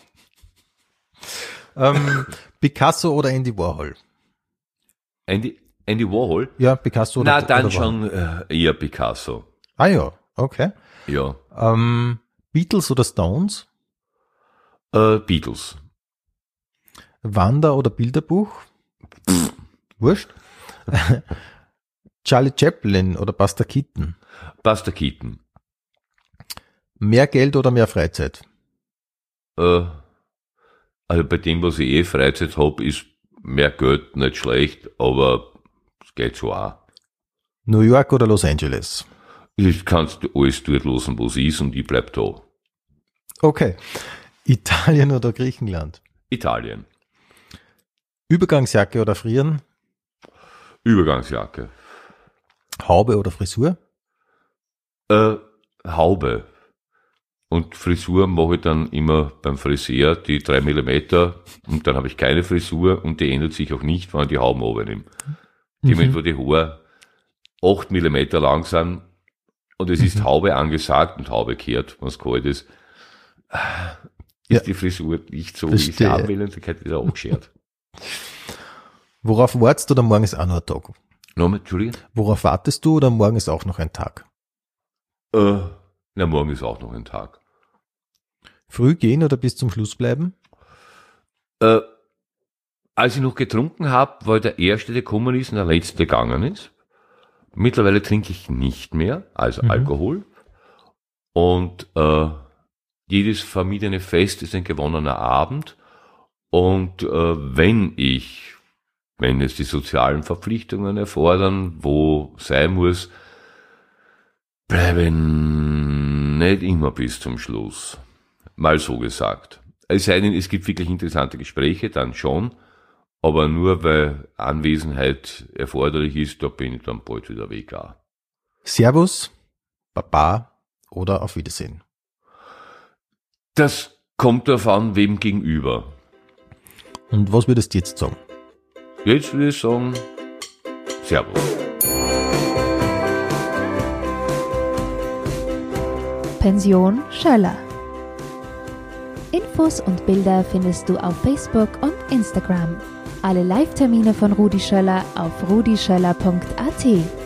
Ähm, Picasso oder Andy Warhol? Andy, Andy Warhol? Ja, Picasso oder Na, dann oder schon äh, eher Picasso. Ah ja, okay. Ja. Ähm, Beatles oder Stones? Äh, Beatles. Wander- oder Bilderbuch? Wurscht. Charlie Chaplin oder Buster Keaton? Buster Keaton. Mehr Geld oder mehr Freizeit? Äh, also bei dem, was ich eh Freizeit hab, ist mehr Geld nicht schlecht, aber es geht so auch. New York oder Los Angeles? Ich kannst du alles dort losen, wo es ist, und ich bleib da. Okay. Italien oder Griechenland? Italien. Übergangsjacke oder Frieren? Übergangsjacke. Haube oder Frisur? Äh, Haube. Und Frisur mache ich dann immer beim Friseur, die drei Millimeter, und dann habe ich keine Frisur, und die ändert sich auch nicht, wenn ich die Hauben runternehme. Die, Mhm. wo die Haare acht Millimeter lang sind, und es ist Mhm. Haube angesagt und Haube kehrt, wenn es kalt ist, ist Ja. die Frisur nicht so, wie ich sie Verstehe. haben will, und die wird wieder abgeschert. Worauf wartest du, oder morgen ist auch noch ein Tag? Nochmal, Entschuldigung? Worauf wartest du oder morgen ist auch noch ein Tag? Äh, na, morgen ist auch noch ein Tag. Früh gehen oder bis zum Schluss bleiben? Äh, als ich noch getrunken habe, war der Erste, der gekommen ist und der Letzte gegangen ist. Mittlerweile trinke ich nicht mehr, also mhm. Alkohol. Und äh, jedes vermiedene Fest ist ein gewonnener Abend. Und äh, wenn ich, wenn es die sozialen Verpflichtungen erfordern, wo sein muss, bleiben nicht immer bis zum Schluss. Mal so gesagt. Es sei denn, es gibt wirklich interessante Gespräche, dann schon. Aber nur weil Anwesenheit erforderlich ist, da bin ich dann bald wieder weg. Auch. Servus, Baba oder auf Wiedersehen? Das kommt darauf an, wem gegenüber. Und was würdest du jetzt sagen? Jetzt würde ich sagen, Servus. Pension Schöller. Infos und Bilder findest du auf Facebook und Instagram. Alle Live-Termine von Rudi Schöller auf rudi schöller punkt a t.